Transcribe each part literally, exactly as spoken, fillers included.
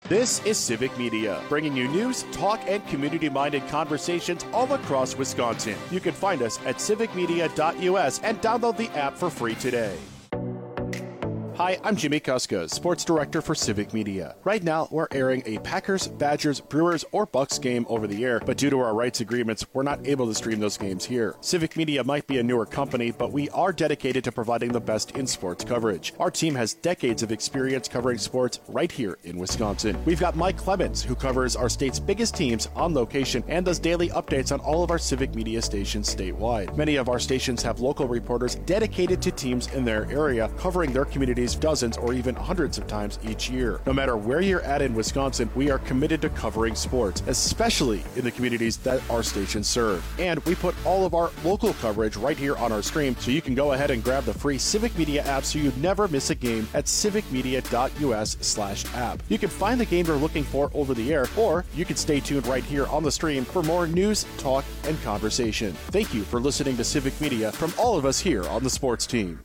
This is Civic Media, bringing you news, talk, and community-minded conversations all across Wisconsin. You can find us at civic media dot U S and download the app for free today. Hi, I'm Jimmy Kuska, Sports Director for Civic Media. Right now, we're airing a Packers, Badgers, Brewers, or Bucks game over the air, but due to our rights agreements, we're not able to stream those games here. Civic Media might be a newer company, but we are dedicated to providing the best in sports coverage. Our team has decades of experience covering sports right here in Wisconsin. We've got Mike Clemens, who covers our state's biggest teams on location and does daily updates on all of our Civic Media stations statewide. Many of our stations have local reporters dedicated to teams in their area, covering their communities dozens or even hundreds of times each year. No matter where you're at in Wisconsin, we are committed to covering sports, especially in the communities that our stations serve. And we put all of our local coverage right here on our stream, so you can go ahead and grab the free Civic Media app so you never miss a game at civic media dot U S slash app. You can find the game you're looking for over the air, or you can stay tuned right here on the stream for more news, talk, and conversation. Thank you for listening to Civic Media from all of us here on the sports team.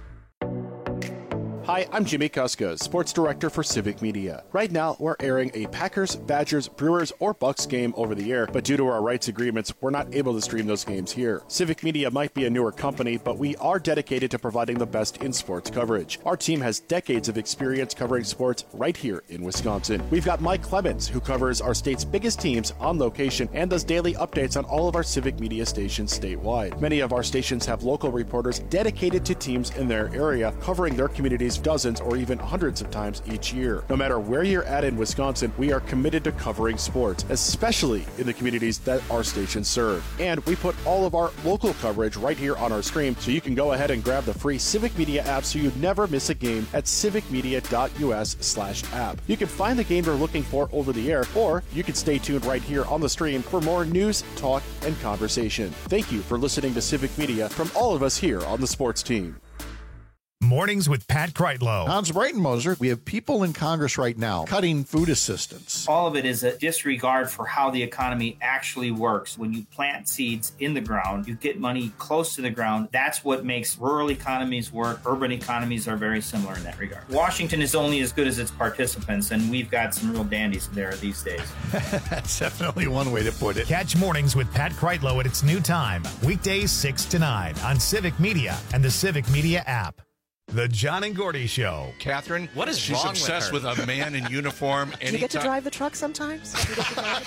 Hi, I'm Jimmy Kuska, Sports Director for Civic Media. Right now, we're airing a Packers, Badgers, Brewers, or Bucks game over the air, but due to our rights agreements, we're not able to stream those games here. Civic Media might be a newer company, but we are dedicated to providing the best in sports coverage. Our team has decades of experience covering sports right here in Wisconsin. We've got Mike Clemens, who covers our state's biggest teams on location and does daily updates on all of our Civic Media stations statewide. Many of our stations have local reporters dedicated to teams in their area, covering their communities dozens or even hundreds of times each year. No matter where you're at in Wisconsin, we are committed to covering sports, especially in the communities that our stations serve. And we put all of our local coverage right here on our stream, so you can go ahead and grab the free Civic Media app so you never miss a game at civic media dot U S slash app. You can find the game you're looking for over the air, or you can stay tuned right here on the stream for more news, talk, and conversation. Thank you for listening to Civic Media from all of us here on the sports team. Mornings with Pat Kreitlow. Hans Breitenmoser, we have people in Congress right now cutting food assistance. All of it is a disregard for how the economy actually works. When you plant seeds in the ground, you get money close to the ground. That's what makes rural economies work. Urban economies are very similar in that regard. Washington is only as good as its participants, and we've got some real dandies there these days. That's definitely one way to put it. Catch Mornings with Pat Kreitlow at its new time, weekdays six to nine on Civic Media and the Civic Media app. The John and Gordy Show. Catherine, what is she's wrong obsessed with, with a man in uniform. Do you get to drive the truck sometimes? Do you get to drive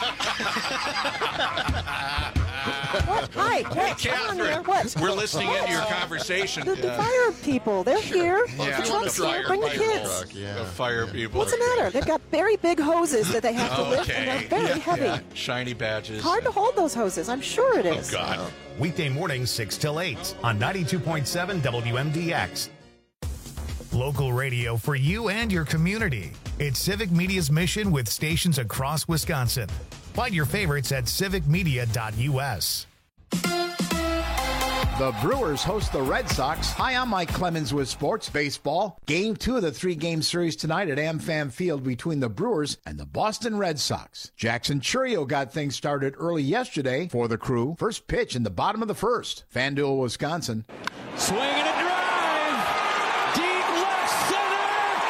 What? Hi, what? Hey, Come on here. What? We're listening into your conversation. The, the fire people, they're here. Yeah. The truck's here. Bring the kids. Truck, yeah. The fire people. What's the matter? They've got very big hoses that they have to lift, and they're very yeah, heavy. Yeah. Shiny badges. Hard to hold those hoses. I'm sure it is. Oh, God. Weekday mornings six till eight on ninety-two point seven W M D X. Local radio for you and your community. It's Civic Media's mission with stations across Wisconsin. Find your favorites at civic media dot U S. The Brewers host the Red Sox. Hi, I'm Mike Clemens with Sports Baseball. Game two of the three-game series tonight at AmFam Field between the Brewers and the Boston Red Sox. Jackson Chourio got things started early yesterday for the Crew. First pitch in the bottom of the first. FanDuel, Wisconsin. Swing and a drive. Deep left center.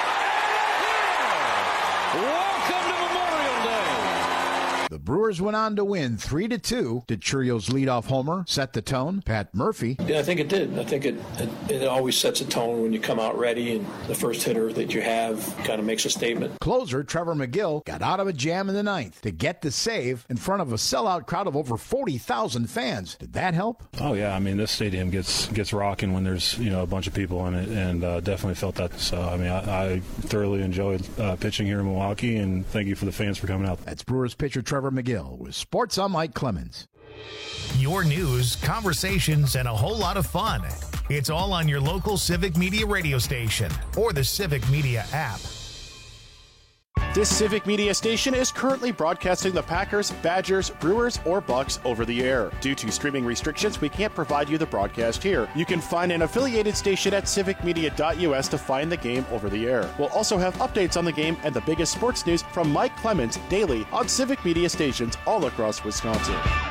And welcome to Memorial Day. The Brewers went on to win three to two. Did Chourio's leadoff homer set the tone? Pat Murphy. Yeah, I think it did. I think it, it it always sets a tone when you come out ready, and the first hitter that you have kind of makes a statement. Closer Trevor McGill got out of a jam in the ninth to get the save in front of a sellout crowd of over forty thousand fans. Did that help? Oh, yeah. I mean, this stadium gets gets rocking when there's, you know, a bunch of people in it, and uh, definitely felt that. So, I mean, I, I thoroughly enjoyed uh, pitching here in Milwaukee, and thank you for the fans for coming out. That's Brewers pitcher Trevor McGill with Sports. I'm Mike Clemens. Your news, conversations, and a whole lot of fun. It's all on your local Civic Media radio station or the Civic Media app. This Civic Media station is currently broadcasting the Packers, Badgers, Brewers, or Bucks over the air. Due to streaming restrictions, we can't provide you the broadcast here. You can find an affiliated station at civic media dot U S to find the game over the air. We'll also have updates on the game and the biggest sports news from Mike Clemens daily on Civic Media stations all across Wisconsin.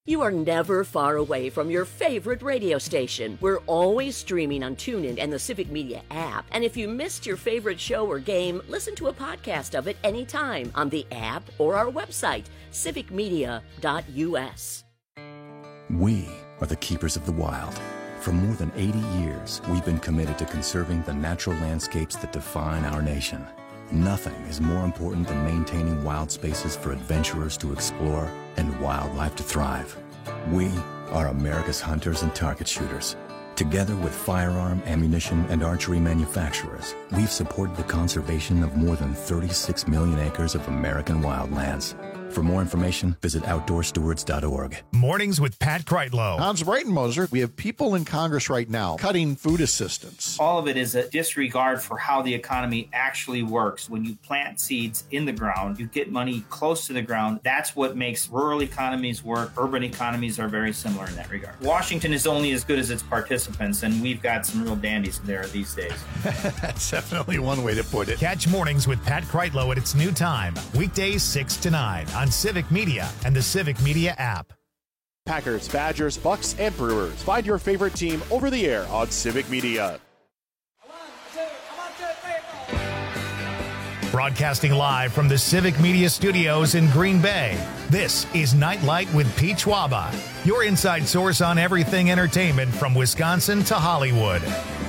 You are never far away from your favorite radio station. We're always streaming on TuneIn and the Civic Media app. And if you missed your favorite show or game, listen to a podcast of it anytime on the app or our website, civic media dot u s. We are the keepers of the wild. For more than eighty years, we've been committed to conserving the natural landscapes that define our nation. Nothing is more important than maintaining wild spaces for adventurers to explore and wildlife to thrive. We are America's hunters and target shooters. Together with firearm, ammunition, and archery manufacturers, we've supported the conservation of more than thirty-six million acres of American wildlands. For more information, visit outdoor stewards dot org. Mornings with Pat Kreitlow. Hans Breitenmoser, we have people in Congress right now cutting food assistance. All of it is a disregard for how the economy actually works. When you plant seeds in the ground, you get money close to the ground. That's what makes rural economies work. Urban economies are very similar in that regard. Washington is only as good as its participants, and we've got some real dandies there these days. That's definitely one way to put it. Catch Mornings with Pat Kreitlow at its new time, weekdays six to nine on Civic Media and the Civic Media app. Packers, Badgers, Bucks, and Brewers. Find your favorite team over the air on Civic Media. Broadcasting live from the Civic Media Studios in Green Bay, this is Nightlight with Pete Schwaba, your inside source on everything entertainment from Wisconsin to Hollywood.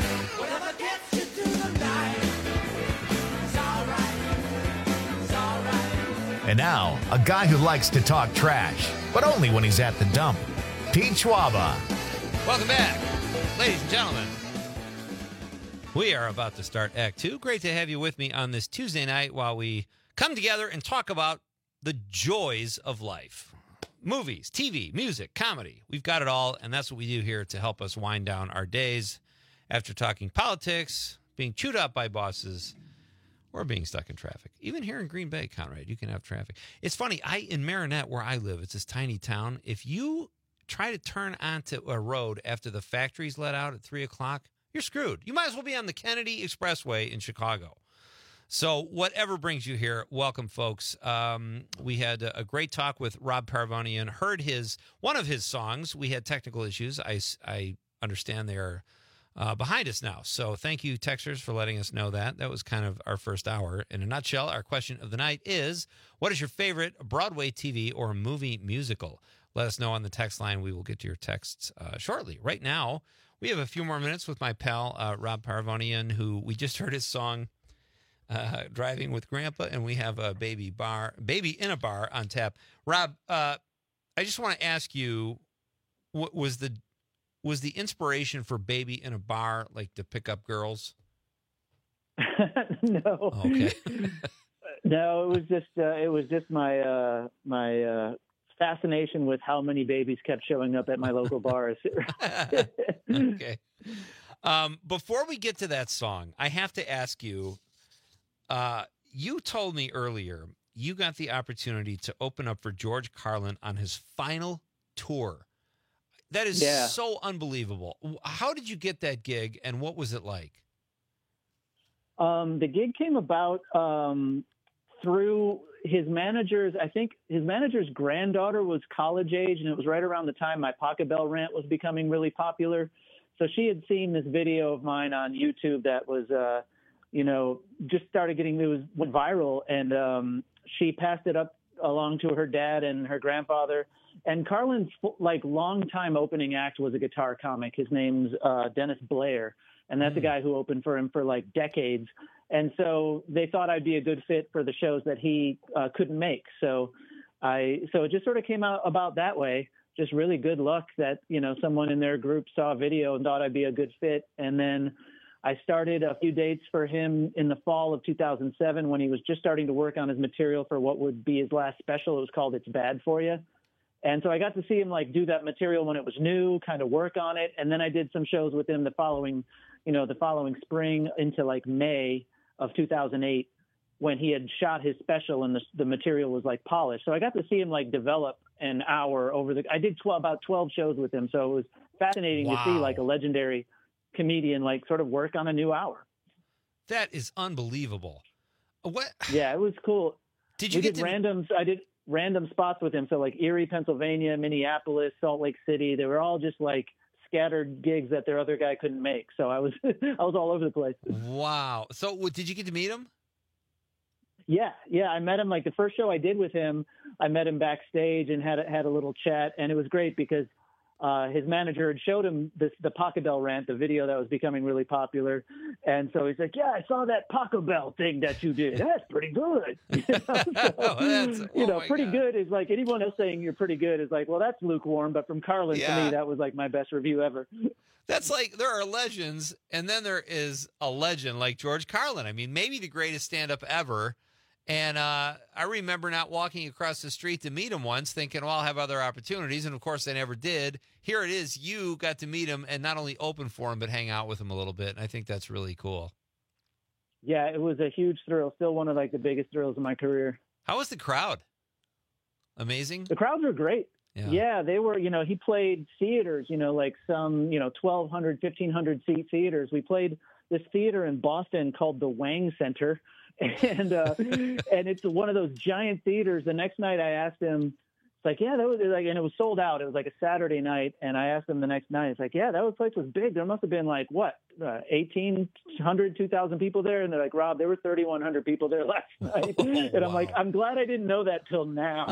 And now, a guy who likes to talk trash, but only when he's at the dump, Pete Schwaba. Welcome back, ladies and gentlemen. We are about to start Act Two. Great to have you with me on this Tuesday night while we come together and talk about the joys of life. Movies, T V, music, comedy. We've got it all, and that's what we do here to help us wind down our days after talking politics, being chewed up by bosses, or being stuck in traffic. Even here in Green Bay, Conrad, you can have traffic. It's funny, I in Marinette, where I live, it's this tiny town. If you try to turn onto a road after the factories let out at three o'clock, you're screwed. You might as well be on the Kennedy Expressway in Chicago. So whatever brings you here, welcome, folks. Um, we had a great talk with Rob Parvonian, heard his one of his songs. We had technical issues. I, I understand they are Uh, behind us now. So thank you, texters, for letting us know that. That was kind of our first hour. In a nutshell, our question of the night is, what is your favorite Broadway T V or movie musical? Let us know on the text line. We will get to your texts uh, shortly. Right now, we have a few more minutes with my pal, uh, Rob Parvonian, who we just heard his song, uh, Driving with Grandpa, and we have a baby bar, baby in a bar on tap. Rob, uh, I just want to ask you, what was the Was the inspiration for Baby in a Bar like to pick up girls? No. Okay. No, it was just uh, it was just my uh, my uh, fascination with how many babies kept showing up at my local bars. Okay. Um, before we get to that song, I have to ask you. Uh, you told me earlier you got the opportunity to open up for George Carlin on his final tour. That is yeah. so unbelievable. How did you get that gig, and what was it like? Um, the gig came about um, through his manager's, I think his manager's granddaughter was college age, and it was right around the time my Pocket Bell rant was becoming really popular. So she had seen this video of mine on YouTube that was, uh, you know, just started getting, it was went viral, and um, she passed it up along to her dad and her grandfather. And Carlin's like longtime opening act was a guitar comic. His name's uh, Dennis Blair, and that's mm. a guy who opened for him for like decades. And so they thought I'd be a good fit for the shows that he uh, couldn't make. So I so it just sort of came out about that way. Just really good luck that, you know, someone in their group saw a video and thought I'd be a good fit. And then I started a few dates for him in the fall of two thousand seven when he was just starting to work on his material for what would be his last special. It was called It's Bad For You. And so I got to see him like do that material when it was new, kind of work on it. And then I did some shows with him the following, you know, the following spring into like May of two thousand eight when he had shot his special and the, the material was like polished. So I got to see him like develop an hour over the, I did twelve, about twelve shows with him. So it was fascinating wow. to see like a legendary comedian, like sort of work on a new hour. That is unbelievable. What? Yeah, it was cool. Did you we get did to... randoms? I did, random spots with him. So like Erie, Pennsylvania, Minneapolis, Salt Lake City, they were all just like scattered gigs that their other guy couldn't make. So I was I was all over the place. Wow. So w- did you get to meet him? Yeah, yeah. I met him like the first show I did with him. I met him backstage and had a, had a little chat, and it was great because uh, his manager had showed him this, the Pachelbel rant, the video that was becoming really popular, and so he's like, "Yeah, I saw that Pachelbel thing that you did. That's pretty good." You know, so, oh, that's, you oh know pretty God. good is like anyone else saying you're pretty good is like, well, that's lukewarm. But from Carlin, Yeah. to me, that was like my best review ever. That's like there are legends, and then there is a legend like George Carlin. I mean, maybe the greatest stand-up ever. And uh, I remember not walking across the street to meet him once, thinking, well, I'll have other opportunities. And, of course, I never did. Here it is. You got to meet him and not only open for him, but hang out with him a little bit. And I think that's really cool. Yeah, it was a huge thrill. Still one of like the biggest thrills of my career. How was the crowd? Amazing? The crowds were great. Yeah. Yeah, they were, you know, he played theaters, you know, like some, you know, twelve hundred, fifteen hundred seat theaters. We played this theater in Boston called the Wang Center. And uh, and it's one of those giant theaters. The next night I asked him, it's like, yeah, that was like, and it was sold out. It was like a Saturday night. And I asked him the next night, it's like, yeah, that was, place was big. There must have been like, what, uh, eighteen hundred, two thousand people there. And they're like, Rob, there were thirty-one hundred people there last night. Oh, and wow. I'm like, I'm glad I didn't know that till now.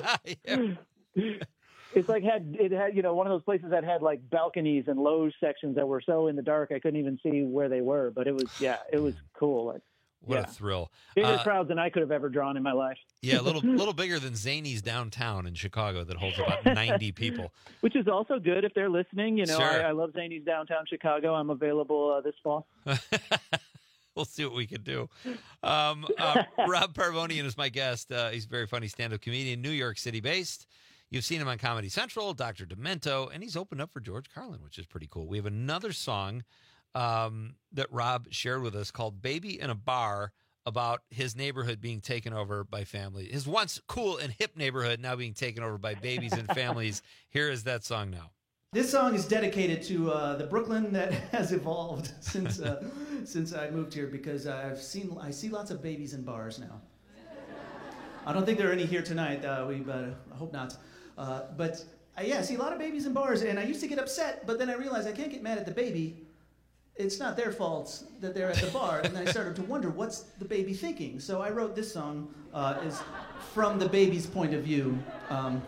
It's like had it had, you know, one of those places that had like balconies and loge sections that were so in the dark I couldn't even see where they were. But it was, yeah, it was cool. Like, What yeah. a thrill. Bigger Uh, crowds than I could have ever drawn in my life. Yeah, a little little bigger than Zany's downtown in Chicago that holds about ninety people. Which is also good if they're listening. You know, Sure. I, I love Zany's downtown Chicago. I'm available uh, this fall. We'll see what we can do. Um, uh, Rob Parvonian is my guest. Uh, he's a very funny stand-up comedian, New York City based. You've seen him on Comedy Central, Doctor Demento, and he's opened up for George Carlin, which is pretty cool. We have another song um, that Rob shared with us called Baby in a Bar, about his neighborhood being taken over by family. His once cool and hip neighborhood now being taken over by babies and families. Here is that song now. This song is dedicated to uh, the Brooklyn that has evolved since uh, since I moved here, because I've seen I see lots of babies in bars now. I don't think there are any here tonight. Uh, we, but I hope not. Uh, but uh, yeah, I see a lot of babies in bars, and I used to get upset, but then I realized I can't get mad at the baby. It's not their fault that they're at the bar, and then I started to wonder, what's the baby thinking? So I wrote this song, uh, is from the baby's point of view. Um,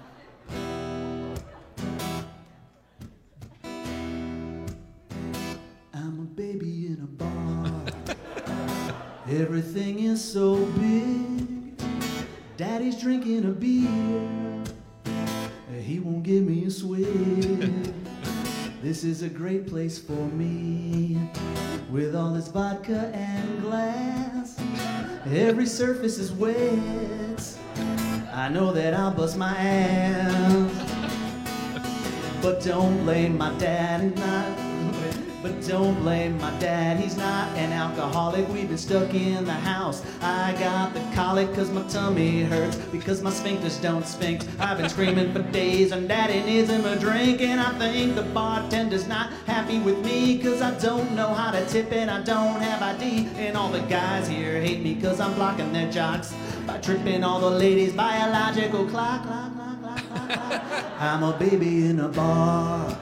I'm a baby in a bar. Everything is so big. Daddy's drinking a beer. He won't give me a swig. This is a great place for me, with all this vodka and glass. Every surface is wet. I know that I'll bust my ass. But don't blame my dad, he's not. But don't blame my dad, he's not an alcoholic. We've been stuck in the house. I got the colic cause my tummy hurts, because my sphincters don't sphinx. I've been screaming for days and daddy needs him a drink. And I think the bartender's not happy with me, cause I don't know how to tip and I don't have I D. And all the guys here hate me cause I'm blocking their jocks by tripping all the ladies' biological clock, clock, clock, clock, clock, clock. I'm a baby in a bar.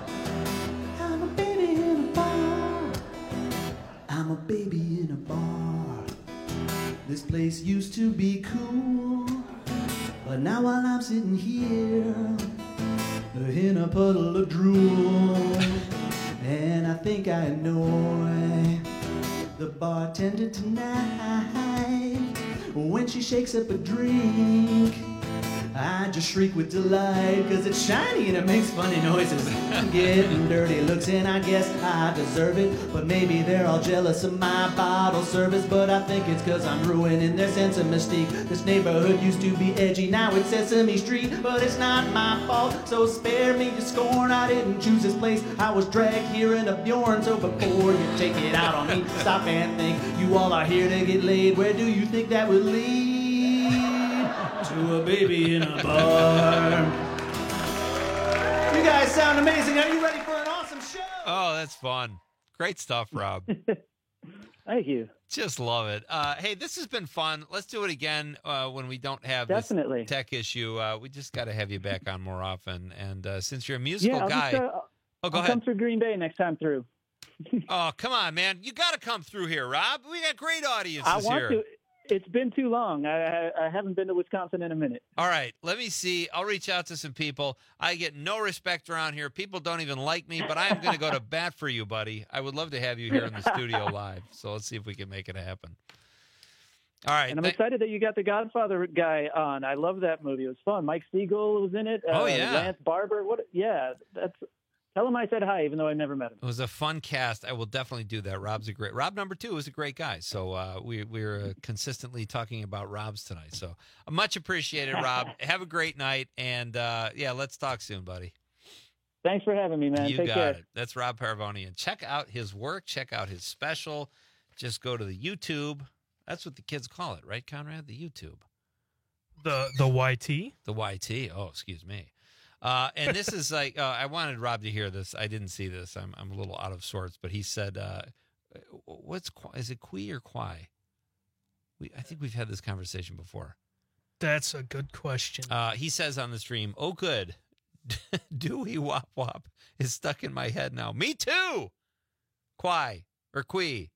I'm a baby in a bar. This place used to be cool, but now while I'm sitting here in a puddle of drool, and I think I annoy the bartender tonight. When she shakes up a drink, I just shriek with delight, cause it's shiny and it makes funny noises. Getting dirty looks, and I guess I deserve it, but maybe they're all jealous of my bottle service. But I think it's cause I'm ruining their sense of mystique. This neighborhood used to be edgy, now it's Sesame Street. But it's not my fault, so spare me your scorn. I didn't choose this place, I was dragged here in a Bjorn. So before you take it out on me, stop and think. You all are here to get laid, where do you think that would lead? To a baby in a bar. You guys sound amazing. Are you ready for an awesome show? Oh, that's fun. Great stuff, Rob. Thank you. Just love it. Uh, hey, this has been fun. Let's do it again uh, when we don't have Definitely. this tech issue. Uh, we just got to have you back on more often. And uh, since you're a musical yeah, I'll guy, just, uh, oh, go I'll ahead. come through Green Bay next time through. Oh, come on, man! You got to come through here, Rob. We got great audiences I want here. to. It's been too long. I, I, I haven't been to Wisconsin in a minute. All right, let me see. I'll reach out to some people. I get no respect around here. People don't even like me, but I am going to go to bat for you, buddy. I would love to have you here in the studio live. So let's see if we can make it happen. All right. And I'm th- excited that you got the Godfather guy on. I love that movie. It was fun. Mike Siegel was in it. Oh, uh, yeah. Lance Barber. What? Yeah, that's. Tell him I said hi, even though I never met him. It was a fun cast. I will definitely do that. Rob's a great. Rob number two is a great guy. So uh, we we're uh, consistently talking about Rob's tonight. So uh, much appreciated, Rob. Have a great night, and uh, yeah, let's talk soon, buddy. Thanks for having me, man. You Take got care. it. That's Rob Paravonian. Check out his work. Check out his special. Just go to the YouTube. That's what the kids call it, right, Conrad? The YouTube. The the Y T. The Y T. Oh, excuse me. Uh, and this is like, uh, I wanted Rob to hear this. I didn't see this. I'm I'm a little out of sorts, but he said, uh, "What's is it Qui or Quai?" We I think we've had this conversation before. That's a good question. Uh, he says on the stream, "Oh, good, Dewey Wop Wop is stuck in my head now. Me too. Quai or Qui."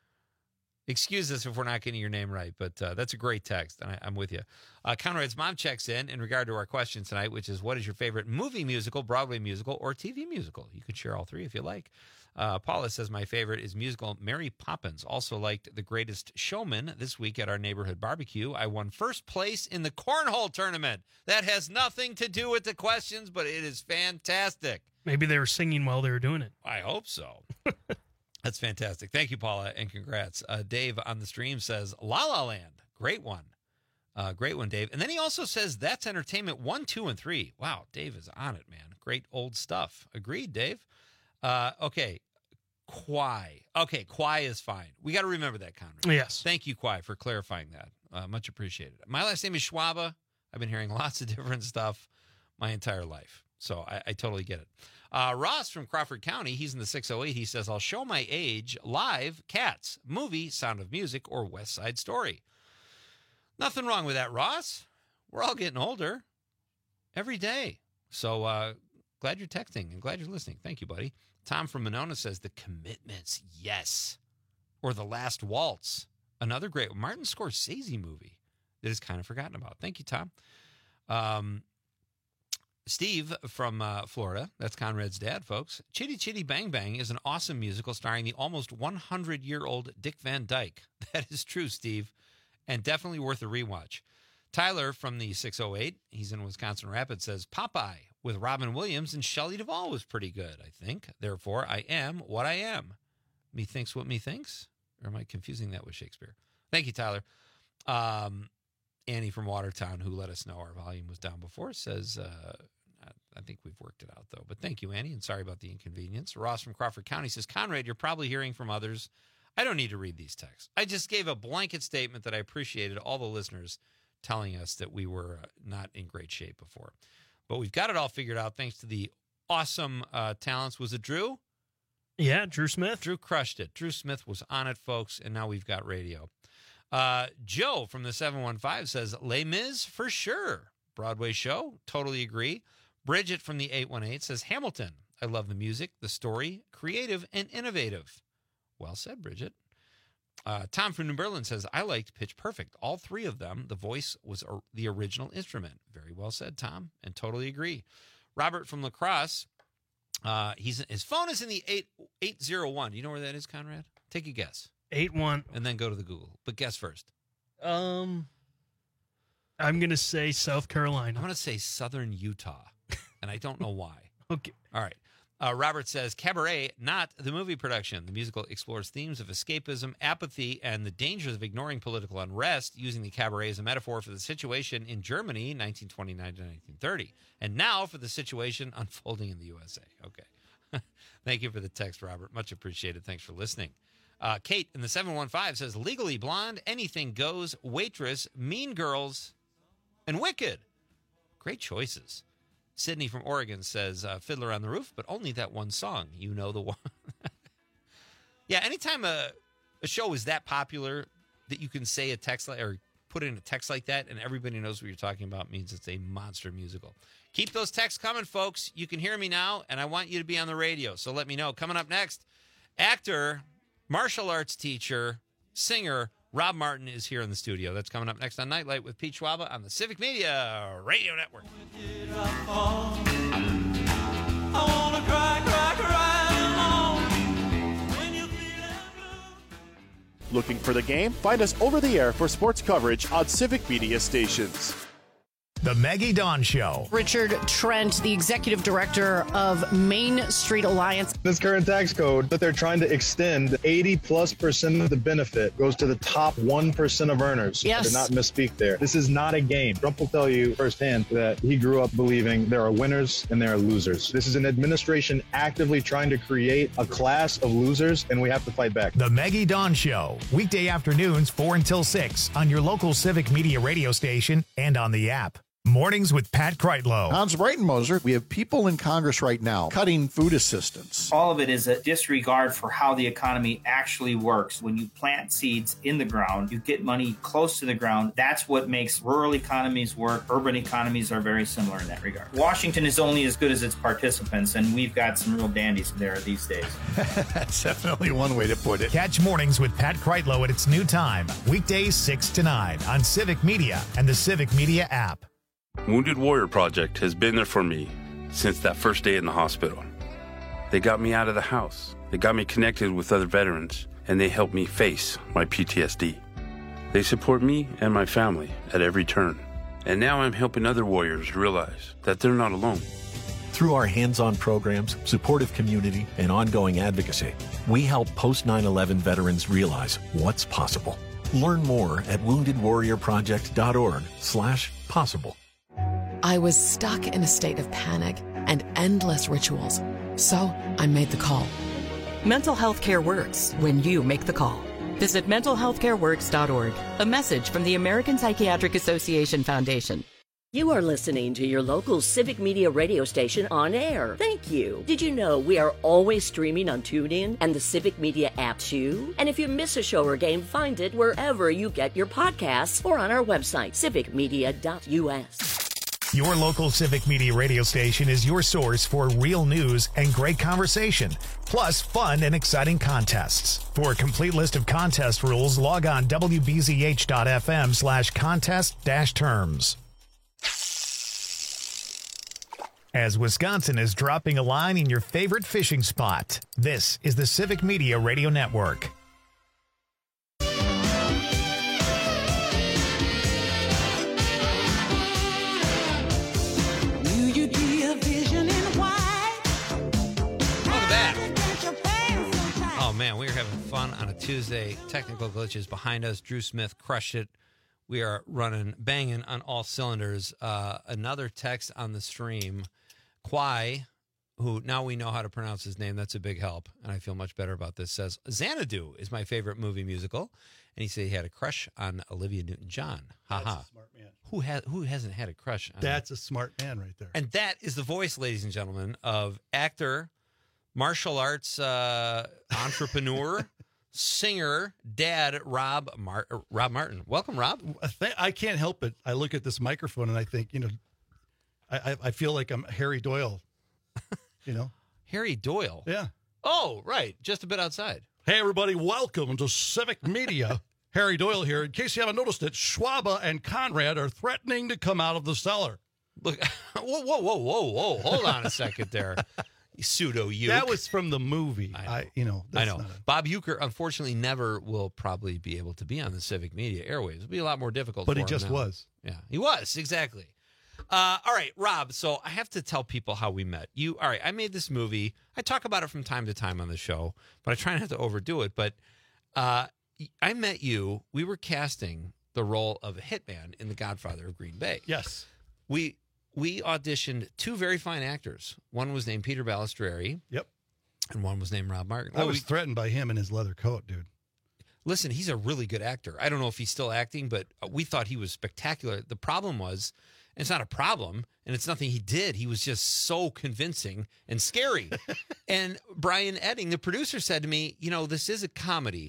Excuse us if we're not getting your name right, but uh, that's a great text, and I, I'm with you. Uh, Conrad's mom checks in in regard to our question tonight, which is, what is your favorite movie musical, Broadway musical, or T V musical? You could share all three if you like. Uh, Paula says, my favorite is musical Mary Poppins. Also liked The Greatest Showman this week at our neighborhood barbecue. I won first place in the cornhole tournament. That has nothing to do with the questions, but it is fantastic. Maybe they were singing while they were doing it. I hope so. That's fantastic. Thank you, Paula, and congrats. Uh, Dave on the stream says, La La Land. Great one. Uh, great one, Dave. And then he also says, That's Entertainment one, two, and three. Wow, Dave is on it, man. Great old stuff. Agreed, Dave. Uh, okay, Quai. Okay, Quai is fine. We got to remember that, Conrad. Yes. Thank you, Quai, for clarifying that. Uh, much appreciated. My last name is Schwabe. I've been hearing lots of different stuff my entire life, so I, I totally get it. Uh, Ross from Crawford County, he's in the six oh eight. He says, I'll show my age live, Cats, movie, Sound of Music, or West Side Story. Nothing wrong with that, Ross. We're all getting older every day. So uh, glad you're texting and glad you're listening. Thank you, buddy. Tom from Monona says, The Commitments, yes. Or The Last Waltz, another great Martin Scorsese movie that is kind of forgotten about. Thank you, Tom. Um, Steve from uh, Florida, that's Conrad's dad, folks. Chitty Chitty Bang Bang is an awesome musical starring the almost hundred-year-old Dick Van Dyke. That is true, Steve, and definitely worth a rewatch. Tyler from the six oh eight, he's in Wisconsin Rapids, says Popeye with Robin Williams and Shelley Duvall was pretty good, I think. Therefore, I am what I am. Methinks what methinks? Or am I confusing that with Shakespeare? Thank you, Tyler. Um, Annie from Watertown, who let us know our volume was down before, says, uh, I think we've worked it out, though. But thank you, Annie, and sorry about the inconvenience. Ross from Crawford County says, Conrad, you're probably hearing from others. I don't need to read these texts. I just gave a blanket statement that I appreciated all the listeners telling us that we were uh, not in great shape before. But we've got it all figured out thanks to the awesome uh, talents. Was it Drew? Yeah, Drew Smith. Drew crushed it. Drew Smith was on it, folks, and now we've got radio. Uh, Joe from the seven one five says, Les Mis for sure. Broadway show, totally agree. Bridget from the eight one eight says, Hamilton. I love the music, the story, creative and innovative. Well said, Bridget. Uh, Tom from New Berlin says, I liked Pitch Perfect. All three of them, the voice was or, the original instrument. Very well said, Tom, and totally agree. Robert from La Crosse, uh, he's, his phone is in the eight eight oh one. Do you know where that is, Conrad? Take a guess. eight one. And then go to the Google. But guess first. Um, I'm going to say South Carolina. I'm going to say Southern Utah, and I don't know why. Okay. All right. Uh, Robert says, Cabaret, not the movie production. The musical explores themes of escapism, apathy, and the dangers of ignoring political unrest, using the cabaret as a metaphor for the situation in Germany, nineteen twenty-nine to nineteen thirty, and now for the situation unfolding in the U S A. Okay. Thank you for the text, Robert. Much appreciated. Thanks for listening. Uh, Kate in the seven one five says, Legally Blonde, Anything Goes, Waitress, Mean Girls, and Wicked. Great choices. Sydney from Oregon says, uh, Fiddler on the Roof, but only that one song. You know the one. Yeah, anytime a, a show is that popular that you can say a text like, or put in a text like that and everybody knows what you're talking about means it's a monster musical. Keep those texts coming, folks. You can hear me now, and I want you to be on the radio, so let me know. Coming up next, actor, martial arts teacher, singer, Rob Martin is here in the studio. That's coming up next on Nightlight with Pete Schwaba on the Civic Media Radio Network. I wanna cry, cry, cry alone. Looking for the game? Find us over the air for sports coverage on Civic Media stations. The Maggie Dawn Show. Richard Trent, the executive director of Main Street Alliance. This current tax code that they're trying to extend, eighty plus percent of the benefit goes to the top one percent of earners. Yes. I did not misspeak there. This is not a game. Trump will tell you firsthand that he grew up believing there are winners and there are losers. This is an administration actively trying to create a class of losers, and we have to fight back. The Maggie Dawn Show. Weekday afternoons, four until six on your local Civic Media radio station and on the app. Mornings with Pat Kreitlow. Hans Breitenmoser, we have people in Congress right now cutting food assistance. All of it is a disregard for how the economy actually works. When you plant seeds in the ground, you get money close to the ground. That's what makes rural economies work. Urban economies are very similar in that regard. Washington is only as good as its participants, and we've got some real dandies there these days. That's definitely one way to put it. Catch Mornings with Pat Kreitlow at its new time, weekdays six to nine on Civic Media and the Civic Media app. Wounded Warrior Project has been there for me since that first day in the hospital. They got me out of the house. They got me connected with other veterans, and they helped me face my P T S D. They support me and my family at every turn. And now I'm helping other warriors realize that they're not alone. Through our hands-on programs, supportive community, and ongoing advocacy, we help post nine eleven veterans realize what's possible. Learn more at wounded warrior project dot org slash possible. I was stuck in a state of panic and endless rituals, so I made the call. Mental health care works when you make the call. Visit mental health care works dot org. A message from the American Psychiatric Association Foundation. You are listening to your local Civic Media radio station on air. Thank you. Did you know we are always streaming on TuneIn and the Civic Media app too? And if you miss a show or game, find it wherever you get your podcasts or on our website, civic media dot u s. Your local Civic Media radio station is your source for real news and great conversation, plus fun and exciting contests. For a complete list of contest rules, log on w b z h dot f m slash contest dash terms. As Wisconsin is dropping a line in your favorite fishing spot, this is the Civic Media Radio Network. Oh, man, we are having fun on a Tuesday. Technical glitches behind us. Drew Smith crushed it. We are running, banging on all cylinders. Uh, another text on the stream. Kwai, who now we know how to pronounce his name. That's a big help, and I feel much better about this, says, Xanadu is my favorite movie musical. And he said he had a crush on Olivia Newton-John. Ha ha. Smart man. Who, ha- who hasn't had a crush on That's a smart man right there. And that is the voice, ladies and gentlemen, of actor, martial arts uh, entrepreneur, singer, dad, Rob Mar- Rob Martin. Welcome, Rob. I can't help it. I look at this microphone and I think, you know, I, I feel like I'm Harry Doyle, you know? Harry Doyle? Yeah. Oh, right. Just a bit outside. Hey, everybody. Welcome to Civic Media. Harry Doyle here. In case you haven't noticed it, Schwaba and Conrad are threatening to come out of the cellar. Look, whoa, whoa, whoa, whoa, whoa. Hold on a second there. Pseudo uke. That was from the movie. I know. I, you know, I know. A... Bob Uecker, unfortunately, never will probably be able to be on the Civic Media airwaves. It'll be a lot more difficult but for he him just now. was. Yeah, he was. Exactly. Uh, all right, Rob, so I have to tell people how we met. You, all right, I made this movie. I talk about it from time to time on the show, but I try not to overdo it. But uh, I met you. We were casting the role of a hitman in The Godfather of Green Bay. Yes. We we auditioned two very fine actors. One was named Peter Balistreri. Yep. And one was named Rob Martin. I well, was we, threatened by him in his leather coat, dude. Listen, he's a really good actor. I don't know if he's still acting, but we thought he was spectacular. The problem was, and it's not a problem, and it's nothing he did. He was just so convincing and scary. And Brian Edding, the producer, said to me, you know, this is a comedy.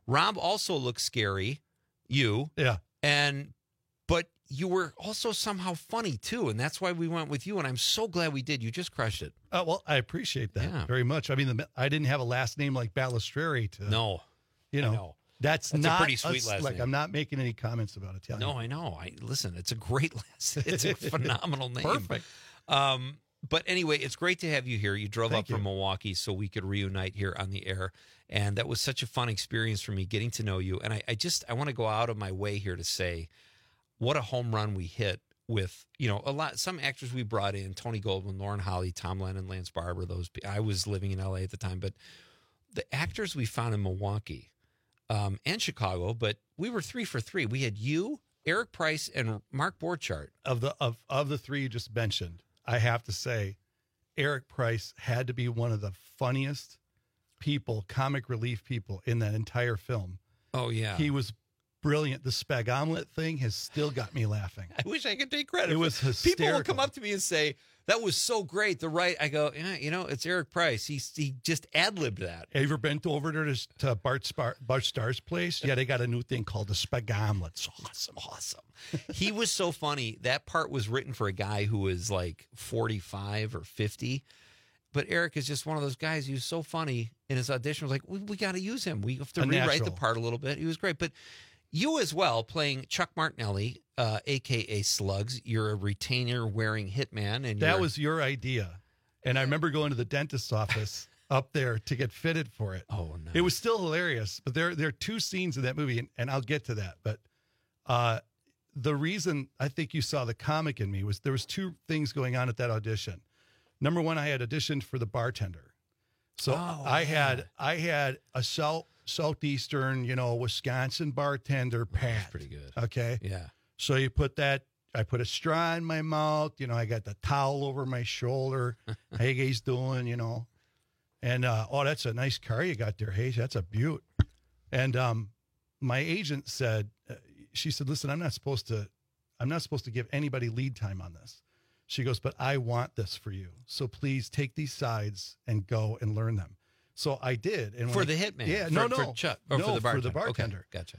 Rob also looked scary, you. Yeah. And, but you were also somehow funny, too. And that's why we went with you. And I'm so glad we did. You just crushed it. Uh, well, I appreciate that Yeah. very much. I mean, the, I didn't have a last name like Balistreri to. No. You know, I know. That's, That's not a pretty sweet last like name. I'm not making any comments about Italian. No, I know. I listen. It's a great last. It's a phenomenal name. Perfect. Um, but anyway, it's great to have you here. You drove Thank up from you. Milwaukee so we could reunite here on the air, and that was such a fun experience for me getting to know you. And I, I just I want to go out of my way here to say what a home run we hit with, you know, a lot. Some actors we brought in: Tony Goldwyn, Lauren Holly, Tom Lennon, Lance Barber. Those I was living in L A at the time, but the actors we found in Milwaukee. Um, and Chicago, but we were three for three. We had you, Eric Price, and Mark Borchardt. Of the of of the three you just mentioned, I have to say, Eric Price had to be one of the funniest people, comic relief people in that entire film. Oh yeah, he was brilliant. The spag omelet thing has still got me laughing. I wish I could take credit. It was for hysterical. People will come up to me and say, "That was so great." The right, I go, yeah, you know, it's Eric Price. He he just ad libbed that. Have you ever been to over there to, to Bart, Spar, Bart Starr's place? Yeah, they got a new thing called the spag omelet. It's awesome, awesome. He was so funny. That part was written for a guy who was like forty-five or fifty. But Eric is just one of those guys who's so funny in his audition. Was like, we, we got to use him. We have to A rewrite natural. the part a little bit. He was great. But you as well, playing Chuck Martinelli, uh, a k a. Slugs. You're a retainer-wearing hitman. and That you're, was your idea. And I remember going to the dentist's office up there to get fitted for it. Oh, no. It was still hilarious. But there, there are two scenes in that movie, and, and I'll get to that. But uh, the reason I think you saw the comic in me was there was two things going on at that audition. Number one, I had auditioned for the bartender. So Oh, I yeah. had I had a south southeastern, you know, Wisconsin bartender, Pat. pretty good. Okay. Yeah. So you put that, I put a straw in my mouth, you know, I got the towel over my shoulder. Hey, guys doing, you know. And uh, oh, that's a nice car you got there, Hayes. That's a beaut. And um, my agent said, uh, she said, listen, I'm not supposed to, I'm not supposed to give anybody lead time on this. She goes, but I want this for you. So please take these sides and go and learn them. So I did. And For when the I- hitman? Yeah, For- no, for no. Chuck- or no, for the bartender? For the Okay, bartender. gotcha.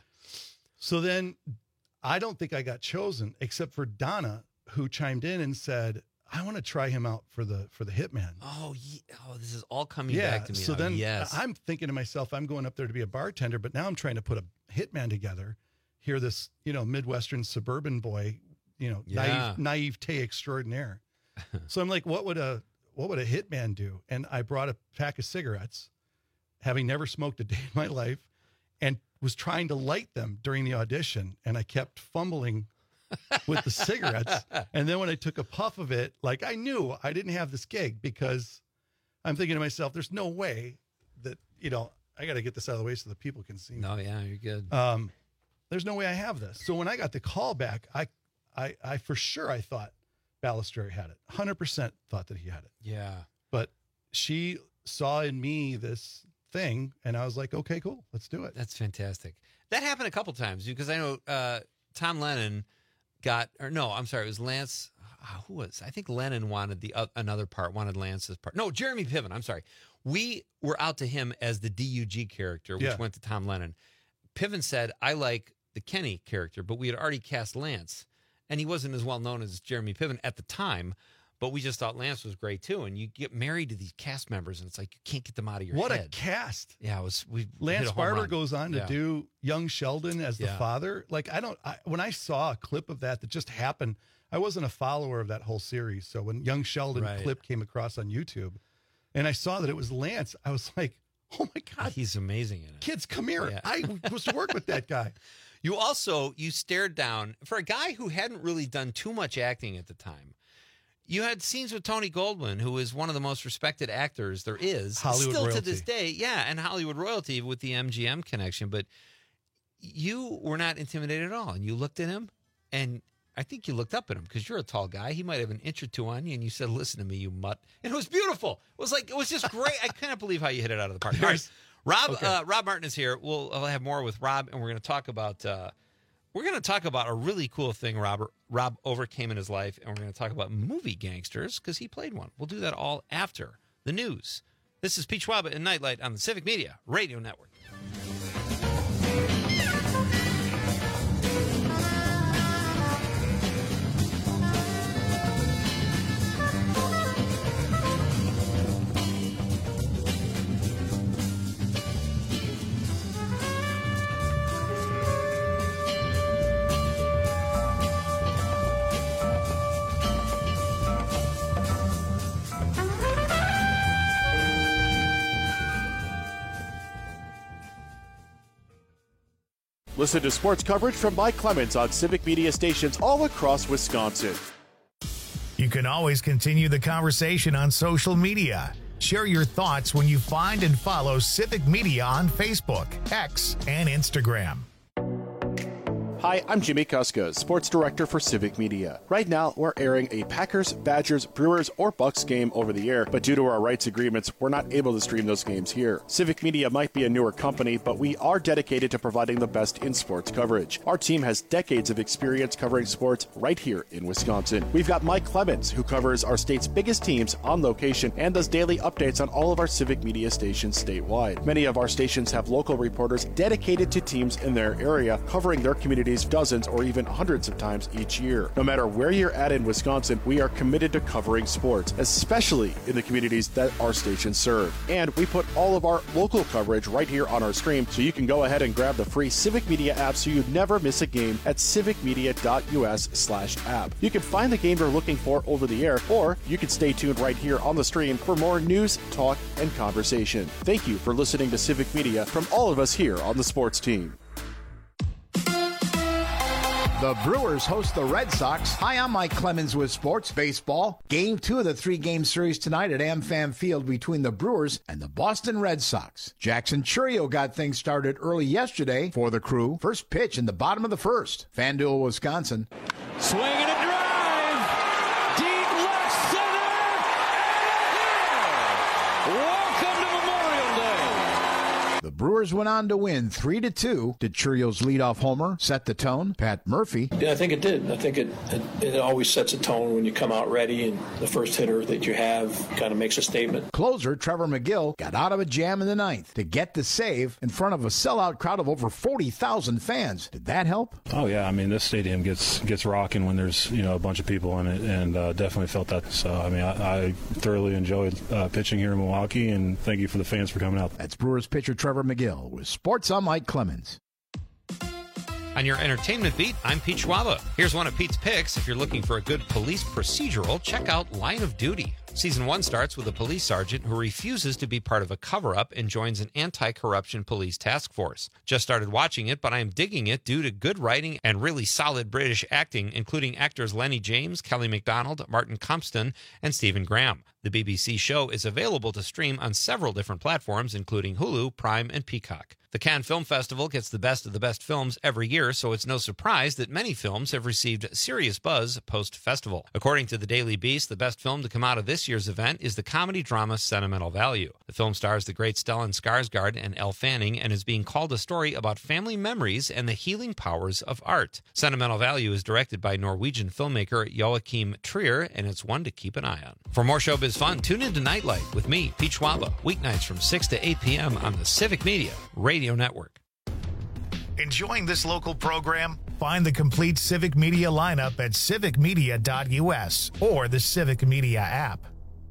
So then I don't think I got chosen except for Donna, who chimed in and said, I want to try him out for the for the hitman. Oh, ye- oh, this is all coming Yeah. back to me So now. then yes. I'm thinking to myself, I'm going up there to be a bartender, but now I'm trying to put a hitman together. Here, this, you know, Midwestern suburban boy, you know, Yeah. naive, naivete extraordinaire. So I'm like, what would a what would a hitman do? And I brought a pack of cigarettes, having never smoked a day in my life, and was trying to light them during the audition. And I kept fumbling with the cigarettes. And then when I took a puff of it, like I knew I didn't have this gig because I'm thinking to myself, there's no way that, you know, I got to get this out of the way so the people can see me. No, yeah, you're good. Um, there's no way I have this. So when I got the call back, I, I, I for sure I thought Balistreri had it. one hundred percent thought that he had it. Yeah. But she saw in me this thing, and I was like, okay, cool, let's do it. That's fantastic. That happened a couple times because I know uh, Tom Lennon got, or no, I'm sorry, it was Lance. Uh, who was? I think Lennon wanted the uh, another part, wanted Lance's part. No, Jeremy Piven. I'm sorry. We were out to him as the D U G character, which Yeah. went to Tom Lennon. Piven said, "I like the Kenny character," but we had already cast Lance, and he wasn't as well known as Jeremy Piven at the time. But we just thought Lance was great too. And you get married to these cast members, and it's like you can't get them out of your What head. a cast. Yeah, it was. We hit Lance a home Barber run. goes on to Yeah. do young Sheldon as the Yeah. father. Like, I don't, I, when I saw a clip of that that just happened, I wasn't a follower of that whole series. So when young Sheldon Right. clip came across on YouTube and I saw that it was Lance, I was like, oh my God, He's amazing in it. kids, come here. Yeah. I was to work with that guy. You also, you stared down, for a guy who hadn't really done too much acting at the time, you had scenes with Tony Goldwyn, who is one of the most respected actors there is. Hollywood still to royalty. this day. Yeah, and Hollywood royalty with the M G M connection. But you were not intimidated at all. And you looked at him, and I think you looked up at him because you're a tall guy. He might have an inch or two on you, and you said, "Listen to me, you mutt." And it was beautiful. It was like, it was just great. I cannot believe how you hit it out of the park. All right. Rob, Okay. uh, Rob Martin is here. We'll I'll have more with Rob, and we're going to talk about uh, we're going to talk about a really cool thing Robert Rob overcame in his life, and we're going to talk about movie gangsters because he played one. We'll do that all after the news. This is Pete Schwab and Nightlight on the Civic Media Radio Network. Listen to sports coverage from Mike Clemens on Civic Media stations all across Wisconsin. You can always continue the conversation on social media. Share your thoughts when you find and follow Civic Media on Facebook, X, and Instagram. Hi, I'm Jimmy Kuska, Sports Director for Civic Media. Right now, we're airing a Packers, Badgers, Brewers, or Bucks game over the air, but due to our rights agreements, we're not able to stream those games here. Civic Media might be a newer company, but we are dedicated to providing the best in sports coverage. Our team has decades of experience covering sports right here in Wisconsin. We've got Mike Clemens, who covers our state's biggest teams on location and does daily updates on all of our Civic Media stations statewide. Many of our stations have local reporters dedicated to teams in their area, covering their communities dozens or even hundreds of times each year. No matter where you're at in Wisconsin, we are committed to covering sports, especially in the communities that our stations serve. And we put all of our local coverage right here on our stream, so you can go ahead and grab the free Civic Media app so you never miss a game at civicmedia.us slash app. You can find the game you're looking for over the air, or you can stay tuned right here on the stream for more news, talk, and conversation. Thank you for listening to Civic Media from all of us here on the sports team. The Brewers host the Red Sox. Hi, I'm Mike Clemens with Sports Baseball. Game two of the three-game series tonight at AmFam Field between the Brewers and the Boston Red Sox. Jackson Churio got things started early yesterday for the Crew. First pitch in the bottom of the first. FanDuel, Wisconsin. Swing and a drive. Deep left center. And welcome to Memorial Day. The Brewers went on to win three to two. Did Churio's leadoff homer set the tone? Pat Murphy. Yeah, I think it did. I think it, it it always sets a tone when you come out ready, and the first hitter that you have kind of makes a statement. Closer Trevor McGill got out of a jam in the ninth to get the save in front of a sellout crowd of over forty thousand fans. Did that help? Oh yeah, I mean this stadium gets gets rocking when there's you know a bunch of people in it, and uh, definitely felt that. So I mean I, I thoroughly enjoyed uh, pitching here in Milwaukee, and thank you for the fans for coming out. That's Brewers pitcher Trevor McGill with Sports. I'm Mike Clemens. On your entertainment beat, I'm Pete Schwaba. Here's one of Pete's picks. If you're looking for a good police procedural, check out Line of Duty. Season one starts with a police sergeant who refuses to be part of a cover-up and joins an anti-corruption police task force. Just started watching it, but I am digging it due to good writing and really solid British acting, including actors Lenny James, Kelly MacDonald, Martin Compston, and Stephen Graham. The B B C show is available to stream on several different platforms, including Hulu, Prime, and Peacock. The Cannes Film Festival gets the best of the best films every year, so it's no surprise that many films have received serious buzz post-festival. According to the Daily Beast, the best film to come out of this year's event is the comedy drama Sentimental Value. The film stars the great Stellan Skarsgård and Elle Fanning and is being called a story about family memories and the healing powers of art. Sentimental Value is directed by Norwegian filmmaker Joachim Trier, and it's one to keep an eye on. For more showbiz fun, tune in to Nightlight with me, Pete Schwaba, weeknights from six to eight p.m. on the Civic Media Radio Network. Enjoying this local program? Find the complete Civic Media lineup at civic media dot u s or the Civic Media app.